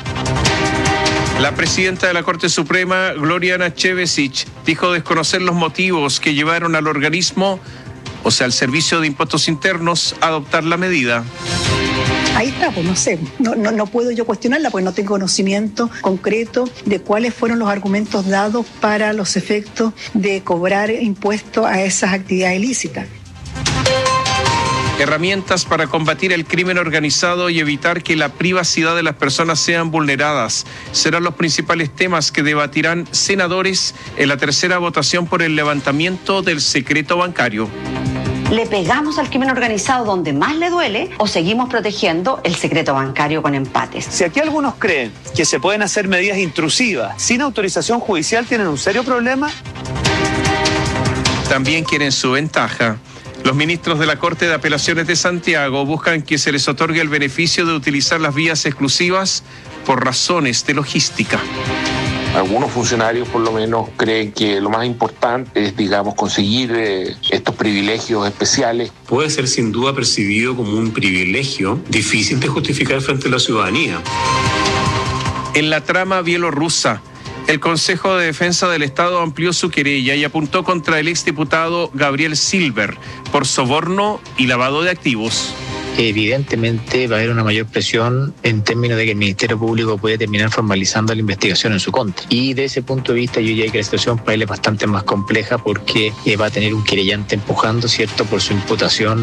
Speaker 11: La presidenta de la Corte Suprema, Gloriana Chevesich, dijo desconocer los motivos que llevaron al organismo, o sea, al Servicio de Impuestos Internos, a adoptar la medida.
Speaker 31: Ahí está, pues no sé, no, no, no puedo yo cuestionarla porque no tengo conocimiento concreto de cuáles fueron los argumentos dados para los efectos de cobrar impuestos a esas actividades ilícitas.
Speaker 11: Herramientas para combatir el crimen organizado y evitar que la privacidad de las personas sean vulneradas serán los principales temas que debatirán senadores en la tercera votación por el levantamiento del secreto bancario.
Speaker 32: ¿Le pegamos al crimen organizado donde más le duele o seguimos protegiendo el secreto bancario con empates?
Speaker 20: Si aquí algunos creen que se pueden hacer medidas intrusivas sin autorización judicial, tienen un serio problema.
Speaker 11: También quieren su ventaja. Los ministros de la Corte de Apelaciones de Santiago buscan que se les otorgue el beneficio de utilizar las vías exclusivas por razones de logística.
Speaker 33: Algunos funcionarios por lo menos creen que lo más importante es, digamos, conseguir eh, estos privilegios especiales.
Speaker 34: Puede ser sin duda percibido como un privilegio difícil de justificar frente a la ciudadanía.
Speaker 11: En la trama bielorrusa, el Consejo de Defensa del Estado amplió su querella y apuntó contra el exdiputado Gabriel Silver por soborno y lavado de activos.
Speaker 18: Evidentemente va a haber una mayor presión en términos de que el Ministerio Público puede terminar formalizando la investigación en su contra. Y de ese punto de vista yo diría que la situación para él es bastante más compleja porque eh, va a tener un querellante empujando, ¿cierto?, por su imputación.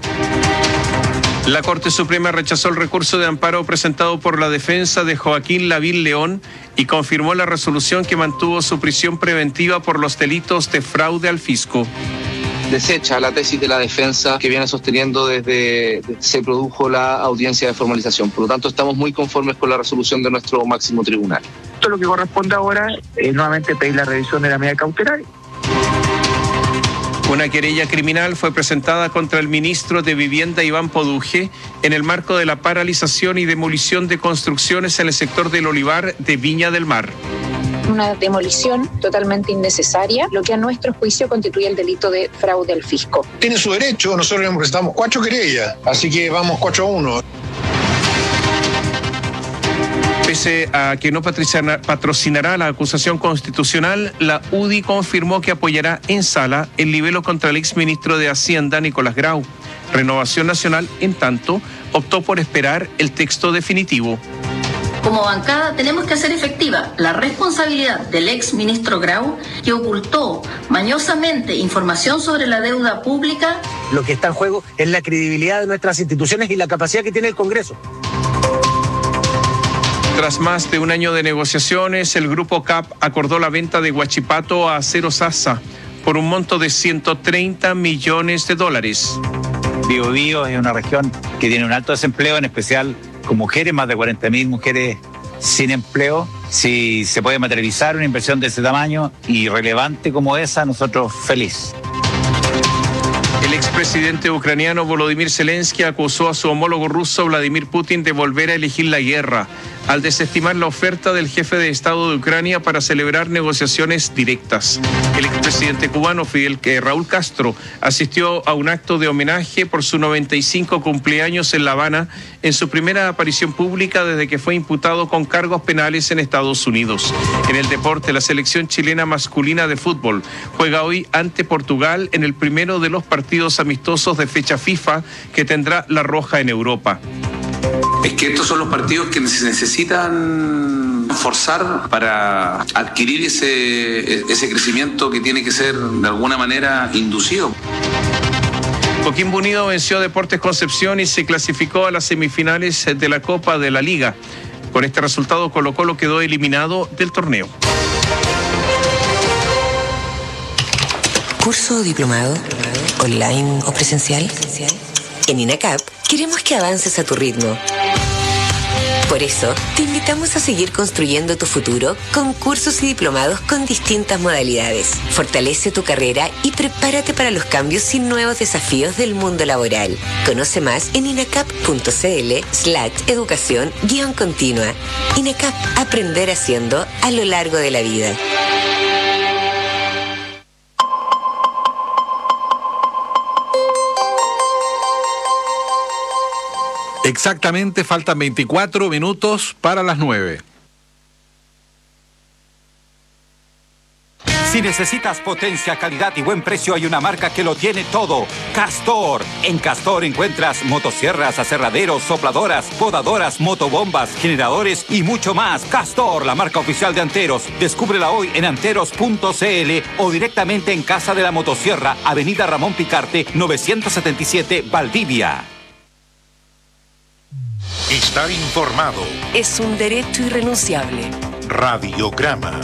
Speaker 11: La Corte Suprema rechazó el recurso de amparo presentado por la defensa de Joaquín Lavín León y confirmó la resolución que mantuvo su prisión preventiva por los delitos de fraude al fisco.
Speaker 14: Desecha la tesis de la defensa que viene sosteniendo desde que se produjo la audiencia de formalización. Por lo tanto, estamos muy conformes con la resolución de nuestro máximo tribunal.
Speaker 13: Esto lo que corresponde ahora es nuevamente pedir la revisión de la medida cautelar
Speaker 11: Una querella criminal fue presentada contra el ministro de Vivienda, Iván Poduje, en el marco de la paralización y demolición de construcciones en el sector del Olivar de Viña del Mar.
Speaker 3: Una demolición totalmente innecesaria, lo que a nuestro juicio constituye el delito de fraude al fisco.
Speaker 4: Tiene su derecho, nosotros le presentamos cuatro querellas, así que vamos cuatro a uno.
Speaker 11: Pese a que no patrocinará la acusación constitucional, la U D I confirmó que apoyará en sala el libelo contra el exministro de Hacienda, Nicolás Grau. Renovación Nacional, en tanto, optó por esperar el texto definitivo.
Speaker 5: Como bancada tenemos que hacer efectiva la responsabilidad del ex ministro Grau, que ocultó mañosamente información sobre la deuda pública.
Speaker 6: Lo que está en juego es la credibilidad de nuestras instituciones y la capacidad que tiene el Congreso.
Speaker 11: Tras más de un año de negociaciones, el Grupo C A P acordó la venta de Huachipato a Acero Sasa por un monto de ciento treinta millones de dólares.
Speaker 12: Biobío es una región que tiene un alto desempleo, en especial con mujeres, más de cuarenta mil mujeres sin empleo. Si se puede materializar una inversión de ese tamaño y relevante como esa, nosotros feliz.
Speaker 11: El expresidente ucraniano Volodymyr Zelensky acusó a su homólogo ruso Vladimir Putin de volver a elegir la guerra, al desestimar la oferta del jefe de Estado de Ucrania para celebrar negociaciones directas. El expresidente cubano Fidel Raúl Castro asistió a un acto de homenaje por su noventa y cinco cumpleaños en La Habana, en su primera aparición pública desde que fue imputado con cargos penales en Estados Unidos. En el deporte, la selección chilena masculina de fútbol juega hoy ante Portugal en el primero de los partidos amistosos de fecha FIFA que tendrá la Roja en Europa.
Speaker 34: Es que estos son los partidos que se necesitan forzar para adquirir ese, ese crecimiento que tiene que ser de alguna manera inducido.
Speaker 11: Coquimbo Unido venció a Deportes Concepción y se clasificó a las semifinales de la Copa de la Liga. Con este resultado, Colo-Colo quedó eliminado del torneo.
Speaker 12: ¿Curso o diplomado? ¿Online o presencial? En INACAP queremos que avances a tu ritmo. Por eso, te invitamos a seguir construyendo tu futuro con cursos y diplomados con distintas modalidades. Fortalece tu carrera y prepárate para los cambios y nuevos desafíos del mundo laboral. Conoce más en inacap.cl slash educación guión continua. INACAP, aprender haciendo a lo largo de la vida.
Speaker 10: Exactamente, faltan veinticuatro minutos para las nueve.
Speaker 15: Si necesitas potencia, calidad y buen precio, hay una marca que lo tiene todo. Castor. En Castor encuentras motosierras, aserraderos, sopladoras, podadoras, motobombas, generadores y mucho más. Castor, la marca oficial de Anteros. Descúbrela hoy en anteros punto cl o directamente en Casa de la Motosierra, Avenida Ramón Picarte, novecientos setenta y siete, Valdivia.
Speaker 9: Está informado.
Speaker 8: Es un derecho irrenunciable.
Speaker 9: Radiograma.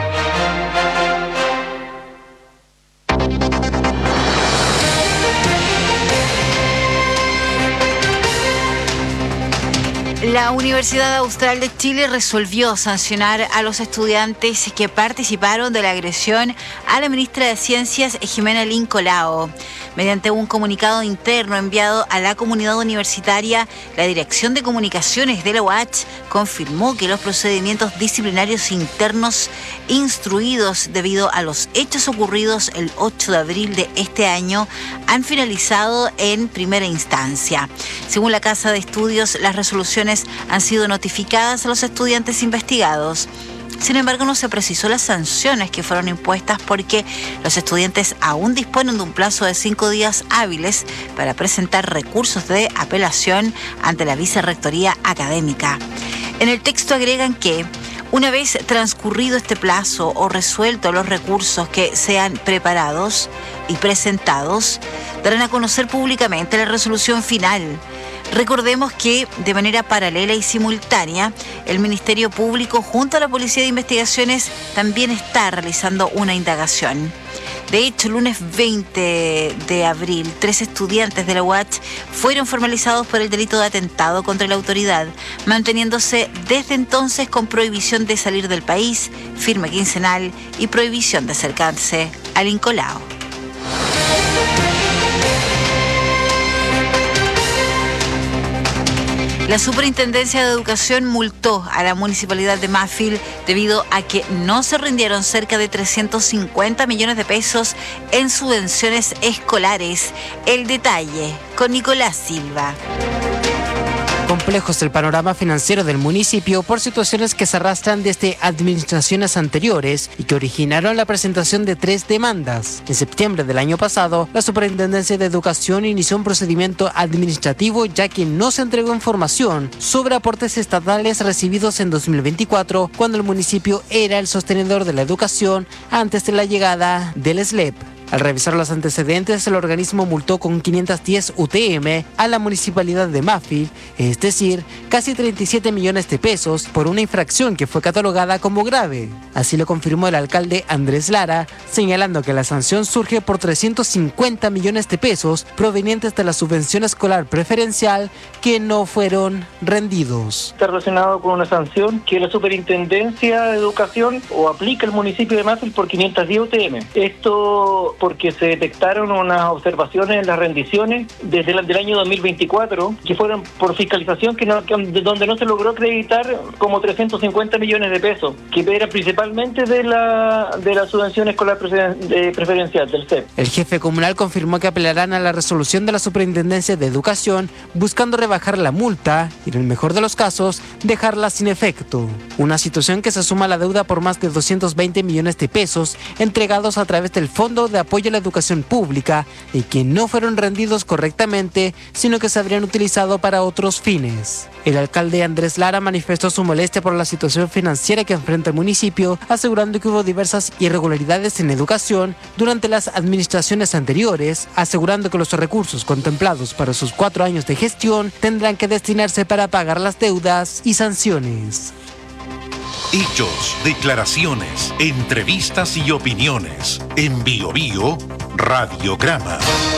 Speaker 16: La Universidad Austral de Chile resolvió sancionar a los estudiantes que participaron de la agresión a la ministra de Ciencias, Jimena Lincolao. Mediante un comunicado interno enviado a la comunidad universitaria, la Dirección de Comunicaciones de la U A C confirmó que los procedimientos disciplinarios internos instruidos debido a los hechos ocurridos el ocho de abril de este año han finalizado en primera instancia. Según la Casa de Estudios, las resoluciones han sido notificadas a los estudiantes investigados. Sin embargo, no se precisó las sanciones que fueron impuestas porque los estudiantes aún disponen de un plazo de cinco días hábiles para presentar recursos de apelación ante la Vicerrectoría Académica. En el texto agregan que una vez transcurrido este plazo o resueltos los recursos que sean preparados y presentados, darán a conocer públicamente la resolución final. Recordemos que de manera paralela y simultánea, el Ministerio Público junto a la Policía de Investigaciones también está realizando una indagación. De hecho, el lunes veinte de abril, tres estudiantes de la U A C fueron formalizados por el delito de atentado contra la autoridad, manteniéndose desde entonces con prohibición de salir del país, firme quincenal y prohibición de acercarse al Lincolao. La Superintendencia de Educación multó a la Municipalidad de Mafil debido a que no se rindieron cerca de trescientos cincuenta millones de pesos en subvenciones escolares. El detalle con Nicolás Silva.
Speaker 1: Complejo es el panorama financiero del municipio por situaciones que se arrastran desde administraciones anteriores y que originaron la presentación de tres demandas. En septiembre del año pasado, la Superintendencia de Educación inició un procedimiento administrativo ya que no se entregó información sobre aportes estatales recibidos en dos mil veinticuatro, cuando el municipio era el sostenedor de la educación antes de la llegada del S L E P. Al revisar los antecedentes, el organismo multó con quinientos diez U T M a la municipalidad de Mafil, es decir, casi treinta y siete millones de pesos por una infracción que fue catalogada como grave. Así lo confirmó el alcalde Andrés Lara, señalando que la sanción surge por trescientos cincuenta millones de pesos provenientes de la subvención escolar preferencial que no fueron rendidos.
Speaker 2: Está relacionado con una sanción que la Superintendencia de Educación o aplica el municipio de Mafil por quinientos diez U T M. Esto porque se detectaron unas observaciones en las rendiciones desde el del año dos mil veinticuatro que fueron por fiscalización que no, que, donde no se logró acreditar como trescientos cincuenta millones de pesos, que era principalmente de la de la subvención escolar preferen, de preferencial del C E P.
Speaker 1: El jefe comunal confirmó que apelarán a la resolución de la Superintendencia de Educación buscando rebajar la multa y, en el mejor de los casos, dejarla sin efecto. Una situación que se suma a la deuda por más de doscientos veinte millones de pesos entregados a través del Fondo de Apoyo a la Educación Pública y que no fueron rendidos correctamente, sino que se habrían utilizado para otros fines. El alcalde Andrés Lara manifestó su molestia por la situación financiera que enfrenta el municipio, asegurando que hubo diversas irregularidades en educación durante las administraciones anteriores, asegurando que los recursos contemplados para sus cuatro años de gestión tendrán que destinarse para pagar las deudas y sanciones.
Speaker 9: Hechos, declaraciones, entrevistas y opiniones. En Bio Bio, Radiograma.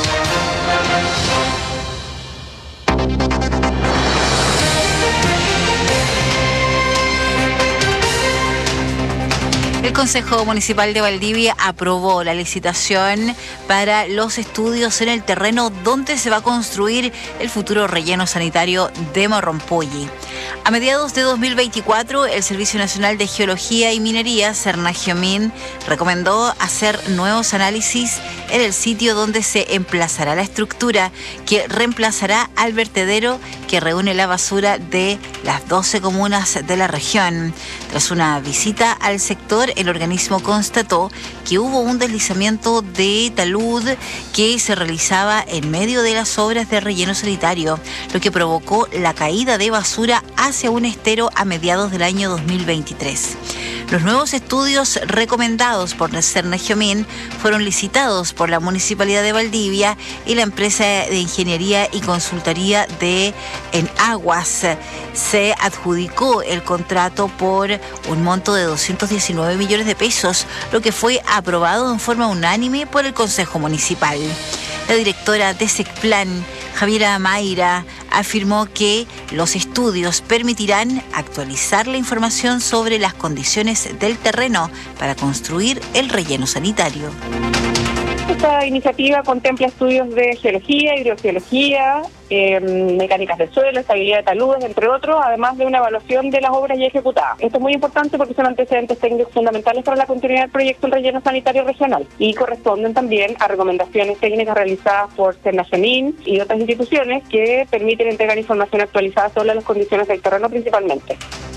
Speaker 16: El Consejo Municipal de Valdivia aprobó la licitación para los estudios en el terreno donde se va a construir el futuro relleno sanitario de Morrompolli. A mediados de dos mil veinticuatro, el Servicio Nacional de Geología y Minería, Cernagiomín, recomendó hacer nuevos análisis en el sitio donde se emplazará la estructura que reemplazará al vertedero que reúne la basura de las doce comunas de la región. Tras una visita al sector, el organismo constató que hubo un deslizamiento de talud que se realizaba en medio de las obras de relleno sanitario, lo que provocó la caída de basura hacia un estero a mediados del año dos mil veintitrés. Los nuevos estudios recomendados por Cernagiomín fueron licitados por la Municipalidad de Valdivia y la empresa de ingeniería y consultoría de Enaguas. Se adjudicó el contrato por un monto de doscientos diecinueve millones de pesos, lo que fue aprobado en forma unánime por el Consejo Municipal. La directora de SECPLAN, Javiera Mayra, afirmó que los estudios permitirán actualizar la información sobre las condiciones del terreno para construir el relleno sanitario.
Speaker 7: Esta iniciativa contempla estudios de geología, hidrogeología, eh, mecánicas del suelo, estabilidad de taludes, entre otros, además de una evaluación de las obras ya ejecutadas. Esto es muy importante porque son antecedentes técnicos fundamentales para la continuidad del proyecto del relleno sanitario regional y corresponden también a recomendaciones técnicas realizadas por Cernagiomín y otras instituciones que permiten entregar información actualizada sobre las condiciones del terreno principalmente.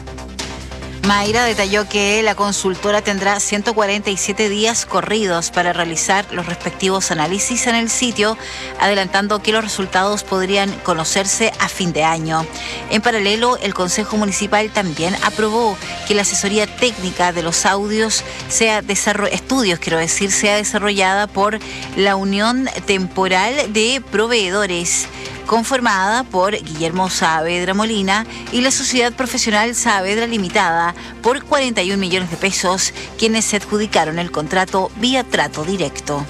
Speaker 16: Mayra detalló que la consultora tendrá ciento cuarenta y siete días corridos para realizar los respectivos análisis en el sitio, adelantando que los resultados podrían conocerse a fin de año. En paralelo, el Consejo Municipal también aprobó que la asesoría técnica de los audios sea desarroll- estudios, quiero decir, sea desarrollada por la Unión Temporal de Proveedores, conformada por Guillermo Saavedra Molina y la Sociedad Profesional Saavedra Limitada, por cuarenta y un millones de pesos, quienes se adjudicaron el contrato vía trato directo.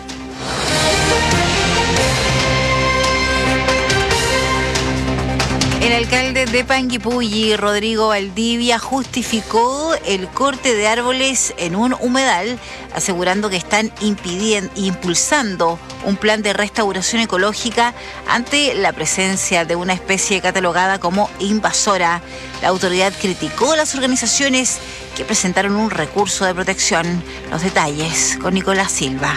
Speaker 16: El alcalde de Panguipulli, Rodrigo Valdivia, justificó el corte de árboles en un humedal, asegurando que están impidiendo, impulsando un plan de restauración ecológica ante la presencia de una especie catalogada como invasora. La autoridad criticó a las organizaciones que presentaron un recurso de protección. Los detalles con Nicolás Silva.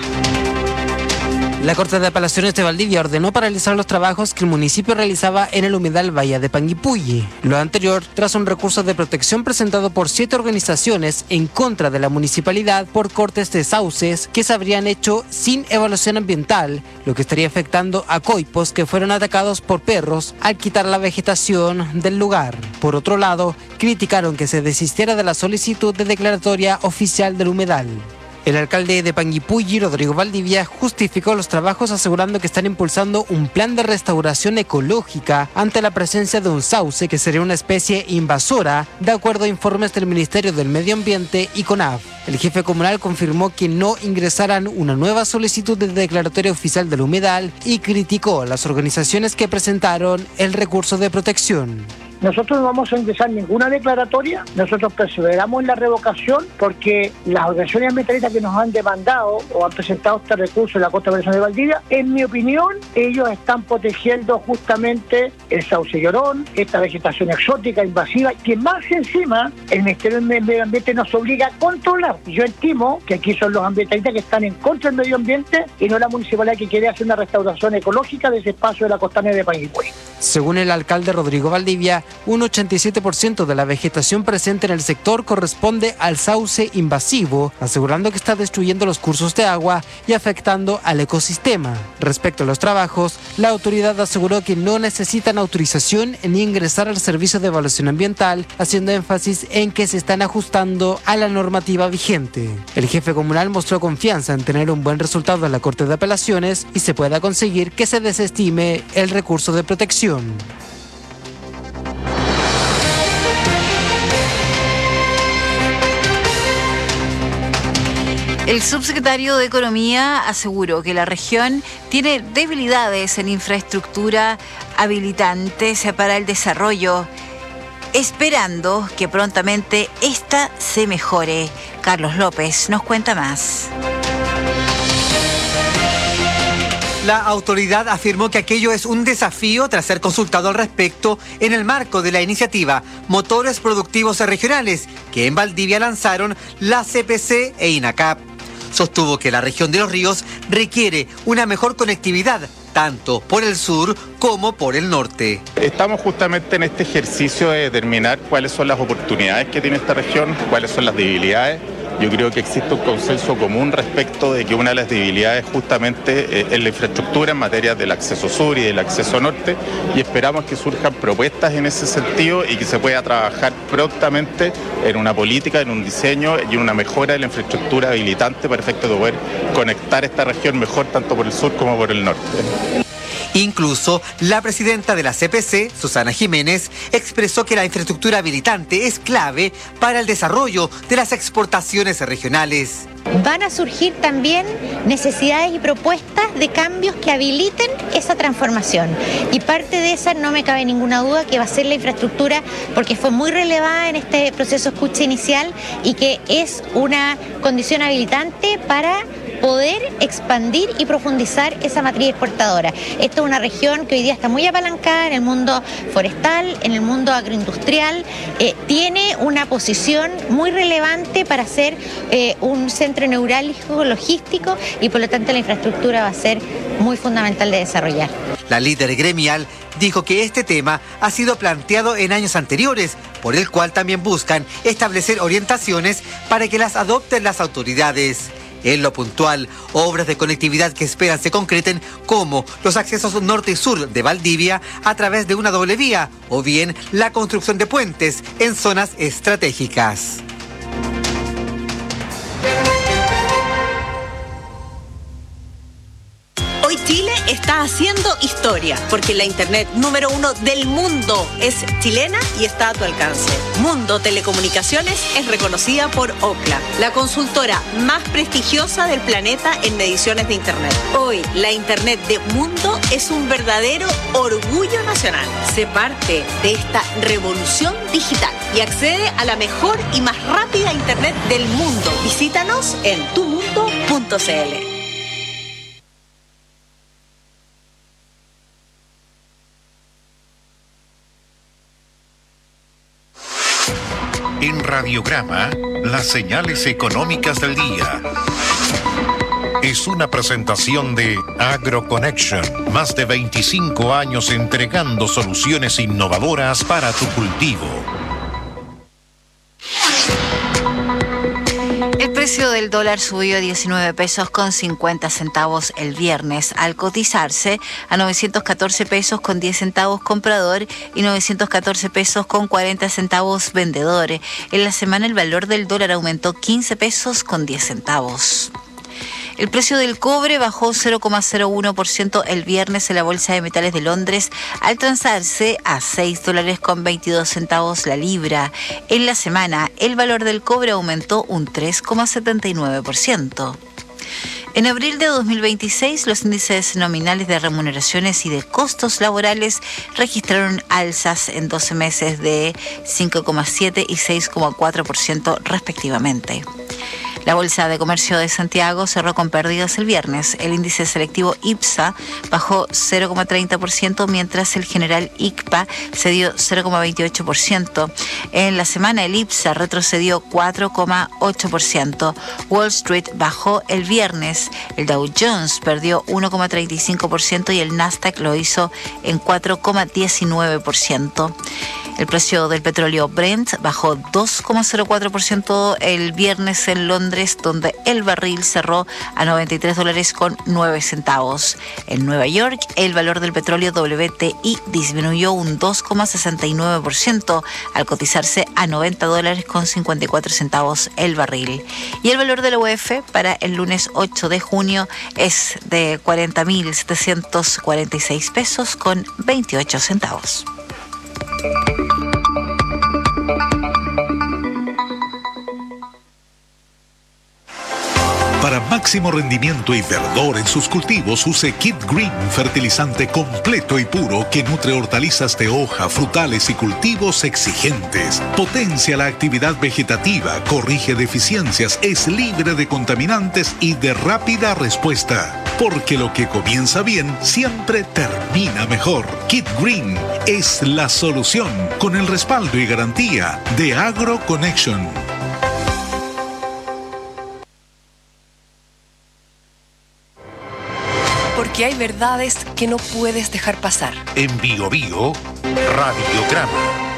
Speaker 1: La Corte de Apelaciones de Valdivia ordenó paralizar los trabajos que el municipio realizaba en el humedal Bahía de Panguipulli. Lo anterior tras un recurso de protección presentado por siete organizaciones en contra de la municipalidad por cortes de sauces que se habrían hecho sin evaluación ambiental, lo que estaría afectando a coipos que fueron atacados por perros al quitar la vegetación del lugar. Por otro lado, criticaron que se desistiera de la solicitud de declaratoria oficial del humedal. El alcalde de Panguipulli, Rodrigo Valdivia, justificó los trabajos asegurando que están impulsando un plan de restauración ecológica ante la presencia de un sauce que sería una especie invasora, de acuerdo a informes del Ministerio del Medio Ambiente y CONAF. El jefe comunal confirmó que no ingresarán una nueva solicitud de declaratoria oficial del humedal y criticó a las organizaciones que presentaron el recurso de protección.
Speaker 17: Nosotros no vamos a ingresar ninguna declaratoria, nosotros perseveramos en la revocación porque las organizaciones ambientalistas que nos han demandado o han presentado este recurso en la Corte de Apelaciones de Valdivia, en mi opinión, ellos están protegiendo justamente el sauce llorón, esta vegetación exótica, invasiva, que más encima el Ministerio del Medio Ambiente nos obliga a controlar. Yo estimo que aquí son los ambientalistas que están en contra del medio ambiente y no la municipalidad que quiere hacer una restauración ecológica de ese espacio de la costanera de Panguipulli.
Speaker 1: Según el alcalde Rodrigo Valdivia, un ochenta y siete por ciento de la vegetación presente en el sector corresponde al sauce invasivo, asegurando que está destruyendo los cursos de agua y afectando al ecosistema. Respecto a los trabajos, la autoridad aseguró que no necesitan autorización ni ingresar al servicio de evaluación ambiental, haciendo énfasis en que se están ajustando a la normativa vigente. El jefe comunal mostró confianza en tener un buen resultado en la Corte de Apelaciones y se pueda conseguir que se desestime el recurso de protección.
Speaker 16: El subsecretario de Economía aseguró que la región tiene debilidades en infraestructura habilitantes para el desarrollo, esperando que prontamente esta se mejore. Carlos López nos cuenta más.
Speaker 19: La autoridad afirmó que aquello es un desafío tras ser consultado al respecto en el marco de la iniciativa Motores Productivos Regionales, que en Valdivia lanzaron la C P C e INACAP. Sostuvo que la región de Los Ríos requiere una mejor conectividad, tanto por el sur como por el norte.
Speaker 21: Estamos justamente en este ejercicio de determinar cuáles son las oportunidades que tiene esta región, cuáles son las debilidades. Yo creo que existe un consenso común respecto de que una de las debilidades justamente es la infraestructura en materia del acceso sur y del acceso norte, y esperamos que surjan propuestas en ese sentido y que se pueda trabajar prontamente en una política, en un diseño y en una mejora de la infraestructura habilitante para efecto de poder conectar esta región mejor tanto por el sur como por el norte.
Speaker 19: Incluso la presidenta de la C P C, Susana Jiménez, expresó que la infraestructura habilitante es clave para el desarrollo de las exportaciones regionales.
Speaker 22: Van a surgir también necesidades y propuestas de cambios que habiliten esa transformación. Y parte de esa, no me cabe ninguna duda, que va a ser la infraestructura, porque fue muy relevada en este proceso escucha inicial y que es una condición habilitante para poder expandir y profundizar esa matriz exportadora. Esta es una región que hoy día está muy apalancada en el mundo forestal, en el mundo agroindustrial, eh, tiene una posición muy relevante para ser eh, un centro neurálgico logístico y por lo tanto la infraestructura va a ser muy fundamental de desarrollar.
Speaker 19: La líder gremial dijo que este tema ha sido planteado en años anteriores, por el cual también buscan establecer orientaciones para que las adopten las autoridades. En lo puntual, obras de conectividad que esperan se concreten como los accesos norte y sur de Valdivia a través de una doble vía o bien la construcción de puentes en zonas estratégicas.
Speaker 12: Hoy Chile
Speaker 14: está haciendo historia, porque la internet número uno del mundo es chilena y está a tu alcance. Mundo Telecomunicaciones es reconocida por Ookla, la consultora más prestigiosa del planeta en mediciones de internet. Hoy, la internet de Mundo es un verdadero orgullo nacional. Sé parte de esta revolución digital y accede a la mejor y más rápida internet del mundo. Visítanos en tu mundo punto c l.
Speaker 9: En Radiograma, las señales económicas del día. Es una presentación de AgroConnection, más de veinticinco años entregando soluciones innovadoras para tu cultivo.
Speaker 16: El precio del dólar subió a diecinueve pesos con cincuenta centavos el viernes, al cotizarse a novecientos catorce pesos con diez centavos comprador y novecientos catorce pesos con cuarenta centavos vendedor. En la semana el valor del dólar aumentó quince pesos con diez centavos. El precio del cobre bajó cero coma cero uno por ciento el viernes en la Bolsa de Metales de Londres al transarse a seis dólares con veintidós centavos la libra. En la semana, el valor del cobre aumentó un tres coma setenta y nueve por ciento. En abril de dos mil veintiséis, los índices nominales de remuneraciones y de costos laborales registraron alzas en doce meses de cinco coma siete y seis coma cuatro por ciento respectivamente. La Bolsa de Comercio de Santiago cerró con pérdidas el viernes. El índice selectivo IPSA bajó cero coma treinta por ciento, mientras el general I C P A cedió cero coma veintiocho por ciento. En la semana el IPSA retrocedió cuatro coma ocho por ciento. Wall Street bajó el viernes. El Dow Jones perdió uno coma treinta y cinco por ciento y el Nasdaq lo hizo en cuatro coma diecinueve por ciento. El precio del petróleo Brent bajó dos coma cero cuatro por ciento el viernes en Londres, donde el barril cerró a noventa y tres dólares con nueve centavos. En Nueva York, el valor del petróleo W T I disminuyó un dos coma sesenta y nueve por ciento al cotizarse a noventa dólares con cincuenta y cuatro centavos el barril. Y el valor de la U E F para el lunes ocho de junio es de cuarenta mil setecientos cuarenta y seis pesos con veintiocho centavos.
Speaker 18: Para máximo rendimiento y verdor en sus cultivos, use Kid Green, fertilizante completo y puro que nutre hortalizas de hoja, frutales y cultivos exigentes. Potencia la actividad vegetativa, corrige deficiencias, es libre de contaminantes y de rápida respuesta. Porque lo que comienza bien siempre termina mejor. Kid Green es la solución, con el respaldo y garantía de AgroConnection.
Speaker 8: Porque hay verdades que no puedes dejar pasar.
Speaker 9: En Bio Bio, Radiograma.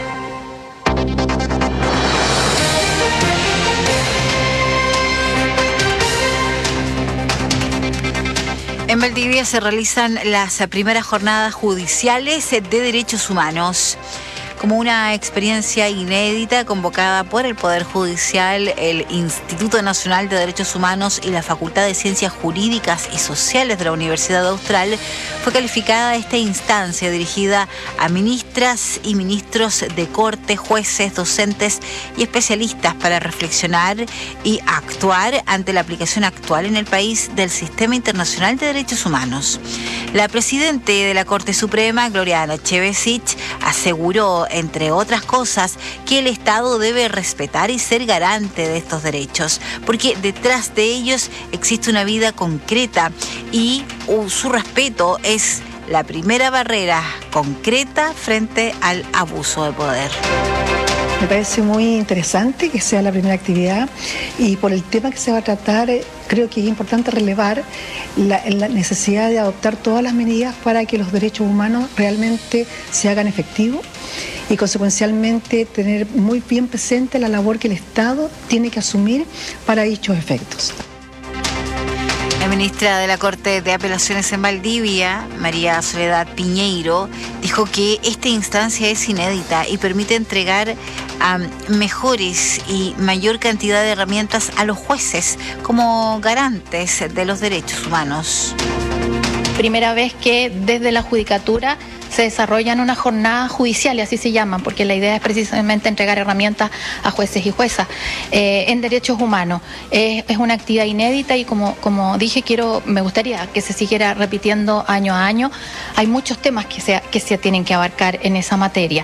Speaker 16: En Valdivia se realizan las primeras jornadas judiciales de derechos humanos. Como una experiencia inédita convocada por el Poder Judicial, el Instituto Nacional de Derechos Humanos y la Facultad de Ciencias Jurídicas y Sociales de la Universidad Austral, fue calificada esta instancia dirigida a ministras y ministros de corte, jueces, docentes y especialistas para reflexionar y actuar ante la aplicación actual en el país del Sistema Internacional de Derechos Humanos. La presidenta de la Corte Suprema, Gloriana Chevesich, aseguró, entre otras cosas, que el Estado debe respetar y ser garante de estos derechos, porque detrás de ellos existe una vida concreta y uh, su respeto es la primera barrera concreta frente al abuso de poder.
Speaker 20: Me parece muy interesante que sea la primera actividad y por el tema que se va a tratar creo que es importante relevar la, la necesidad de adoptar todas las medidas para que los derechos humanos realmente se hagan efectivos y consecuencialmente tener muy bien presente la labor que el Estado tiene que asumir para dichos efectos.
Speaker 16: La ministra de la Corte de Apelaciones en Valdivia, María Soledad Piñeiro, dijo que esta instancia es inédita y permite entregar um, mejores y mayor cantidad de herramientas a los jueces como garantes de los derechos humanos.
Speaker 3: primera vez que desde la Judicatura se desarrollan unas jornadas judiciales, así se llaman, porque la idea es precisamente entregar herramientas a jueces y juezas eh, en derechos humanos. Eh, es una actividad inédita y como, como dije, quiero, me gustaría que se siguiera repitiendo año a año. Hay muchos temas que se, que se tienen que abarcar en esa materia.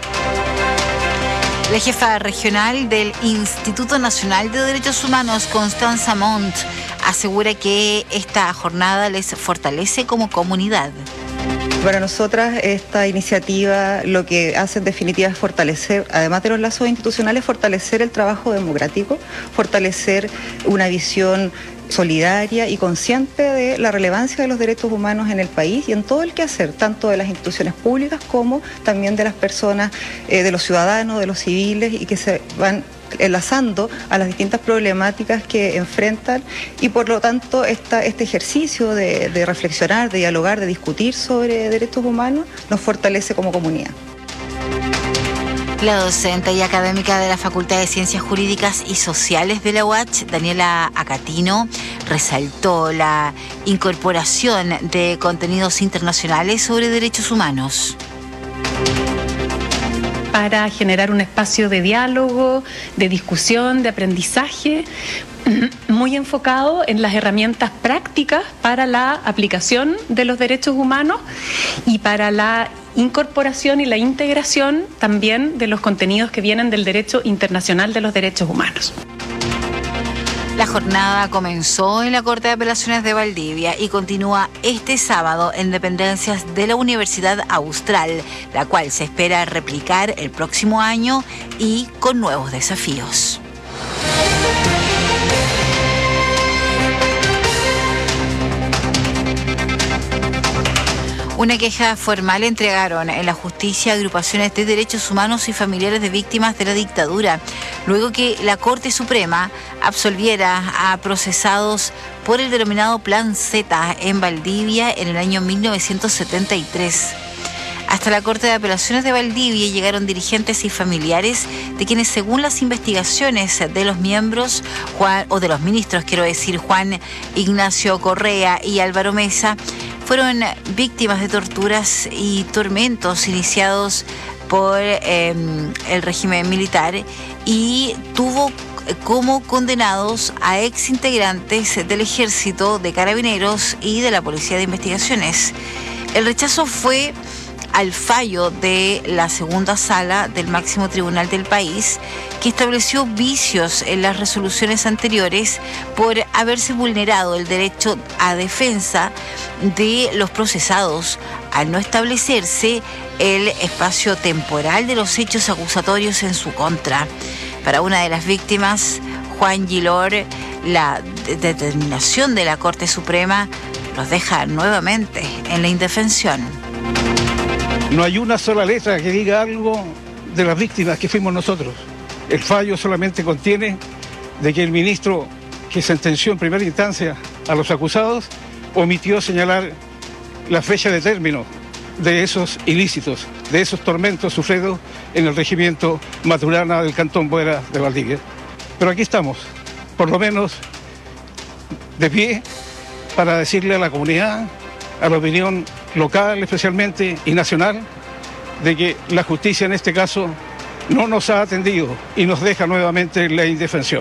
Speaker 16: La jefa regional del Instituto Nacional de Derechos Humanos, Constanza Montt, asegura que esta jornada les fortalece como comunidad.
Speaker 4: Para nosotras esta iniciativa lo que hace en definitiva es fortalecer, además de los lazos institucionales, fortalecer el trabajo democrático, fortalecer una visión solidaria y consciente de la relevancia de los derechos humanos en el país y en todo el quehacer, tanto de las instituciones públicas como también de las personas, eh, de los ciudadanos, de los civiles, y que se van enlazando a las distintas problemáticas que enfrentan, y por lo tanto esta, este ejercicio de, de reflexionar, de dialogar, de discutir sobre derechos humanos nos fortalece como comunidad.
Speaker 16: La docente y académica de la Facultad de Ciencias Jurídicas y Sociales de la U A C H, Daniela Acatino, resaltó la incorporación de contenidos internacionales sobre derechos humanos.
Speaker 13: Para generar un espacio de diálogo, de discusión, de aprendizaje, muy enfocado en las herramientas prácticas para la aplicación de los derechos humanos y para la incorporación y la integración también de los contenidos que vienen del derecho internacional de los derechos humanos.
Speaker 16: La jornada comenzó en la Corte de Apelaciones de Valdivia y continúa este sábado en dependencias de la Universidad Austral, la cual se espera replicar el próximo año y con nuevos desafíos. Una queja formal entregaron en la justicia agrupaciones de derechos humanos y familiares de víctimas de la dictadura, luego que la Corte Suprema absolviera a procesados por el denominado Plan Z en Valdivia en el año mil novecientos setenta y tres. Hasta la Corte de Apelaciones de Valdivia llegaron dirigentes y familiares de quienes, según las investigaciones de los miembros, Juan, o de los ministros, quiero decir, Juan Ignacio Correa y Álvaro Mesa, fueron víctimas de torturas y tormentos iniciados por eh, el régimen militar y tuvo como condenados a exintegrantes del Ejército, de Carabineros y de la Policía de Investigaciones. El rechazo fue al fallo de la segunda sala del máximo tribunal del país, que estableció vicios en las resoluciones anteriores por haberse vulnerado el derecho a defensa de los procesados al no establecerse el espacio temporal de los hechos acusatorios en su contra. Para una de las víctimas, Juan Gilor, la determinación de la Corte Suprema los deja nuevamente en la indefensión.
Speaker 23: No hay una sola letra que diga algo de las víctimas que fuimos nosotros. El fallo solamente contiene de que el ministro que sentenció en primera instancia a los acusados omitió señalar la fecha de término de esos ilícitos, de esos tormentos sufridos en el regimiento Maturana del Cantón Boera de Valdivia. Pero aquí estamos, por lo menos de pie, para decirle a la comunidad, a la opinión local especialmente y nacional, de que la justicia en este caso no nos ha atendido y nos deja nuevamente en la indefensión.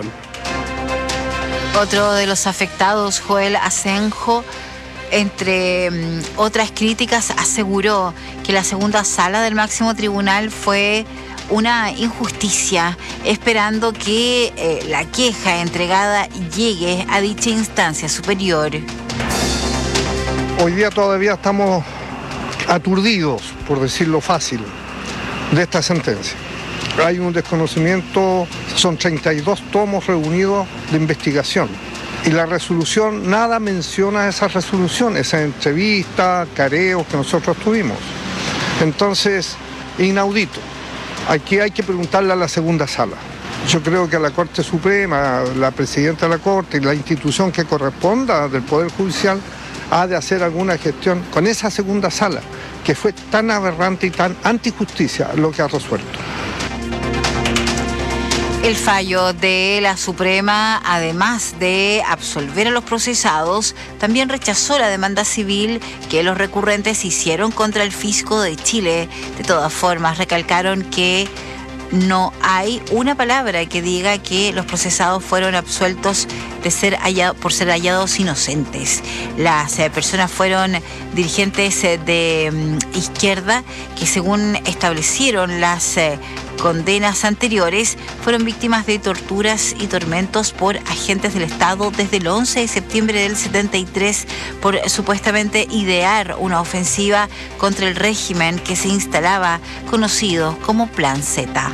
Speaker 16: Otro de los afectados, Joel Asenjo, entre um, otras críticas, aseguró que la segunda sala del máximo tribunal fue una injusticia, esperando que eh, la queja entregada llegue a dicha instancia superior.
Speaker 24: Hoy día todavía estamos aturdidos, por decirlo fácil, de esta sentencia. Hay un desconocimiento, son treinta y dos tomos reunidos de investigación. Y la resolución, nada menciona esa resolución, esa entrevista, careos que nosotros tuvimos. Entonces, inaudito. Aquí hay que preguntarle a la segunda sala. Yo creo que a la Corte Suprema, la presidenta de la Corte y la institución que corresponda del Poder Judicial ha de hacer alguna gestión con esa segunda sala, que fue tan aberrante y tan antijusticia lo que ha resuelto.
Speaker 16: El fallo de la Suprema, además de absolver a los procesados, también rechazó la demanda civil que los recurrentes hicieron contra el fisco de Chile. De todas formas, recalcaron que no hay una palabra que diga que los procesados fueron absueltos de ser hallado, por ser hallados inocentes. Las eh, personas fueron dirigentes eh, de um, izquierda que, según establecieron las eh, condenas anteriores, fueron víctimas de torturas y tormentos por agentes del Estado desde el once de septiembre del setenta y tres por supuestamente idear una ofensiva contra el régimen que se instalaba, conocido como Plan Z.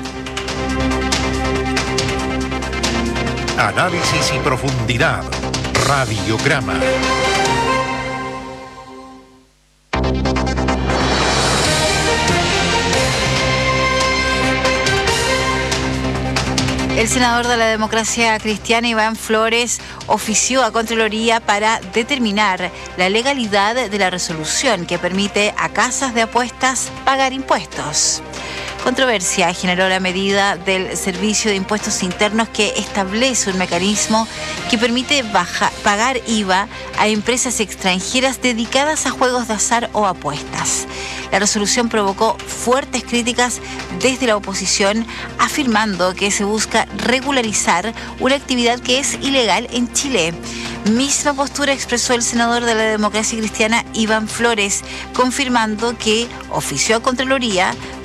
Speaker 9: Análisis y profundidad. Radiograma.
Speaker 16: El senador de la Democracia Cristiana, Iván Flores, ofició a Contraloría para determinar la legalidad de la resolución que permite a casas de apuestas pagar impuestos. Controversia generó la medida del Servicio de Impuestos Internos que establece un mecanismo que permite baja, pagar I V A a empresas extranjeras dedicadas a juegos de azar o apuestas. La resolución provocó fuertes críticas desde la oposición, afirmando que se busca regularizar una actividad que es ilegal en Chile. Misma postura expresó el senador de la Democracia Cristiana, Iván Flores, confirmando que ofició a Contraloría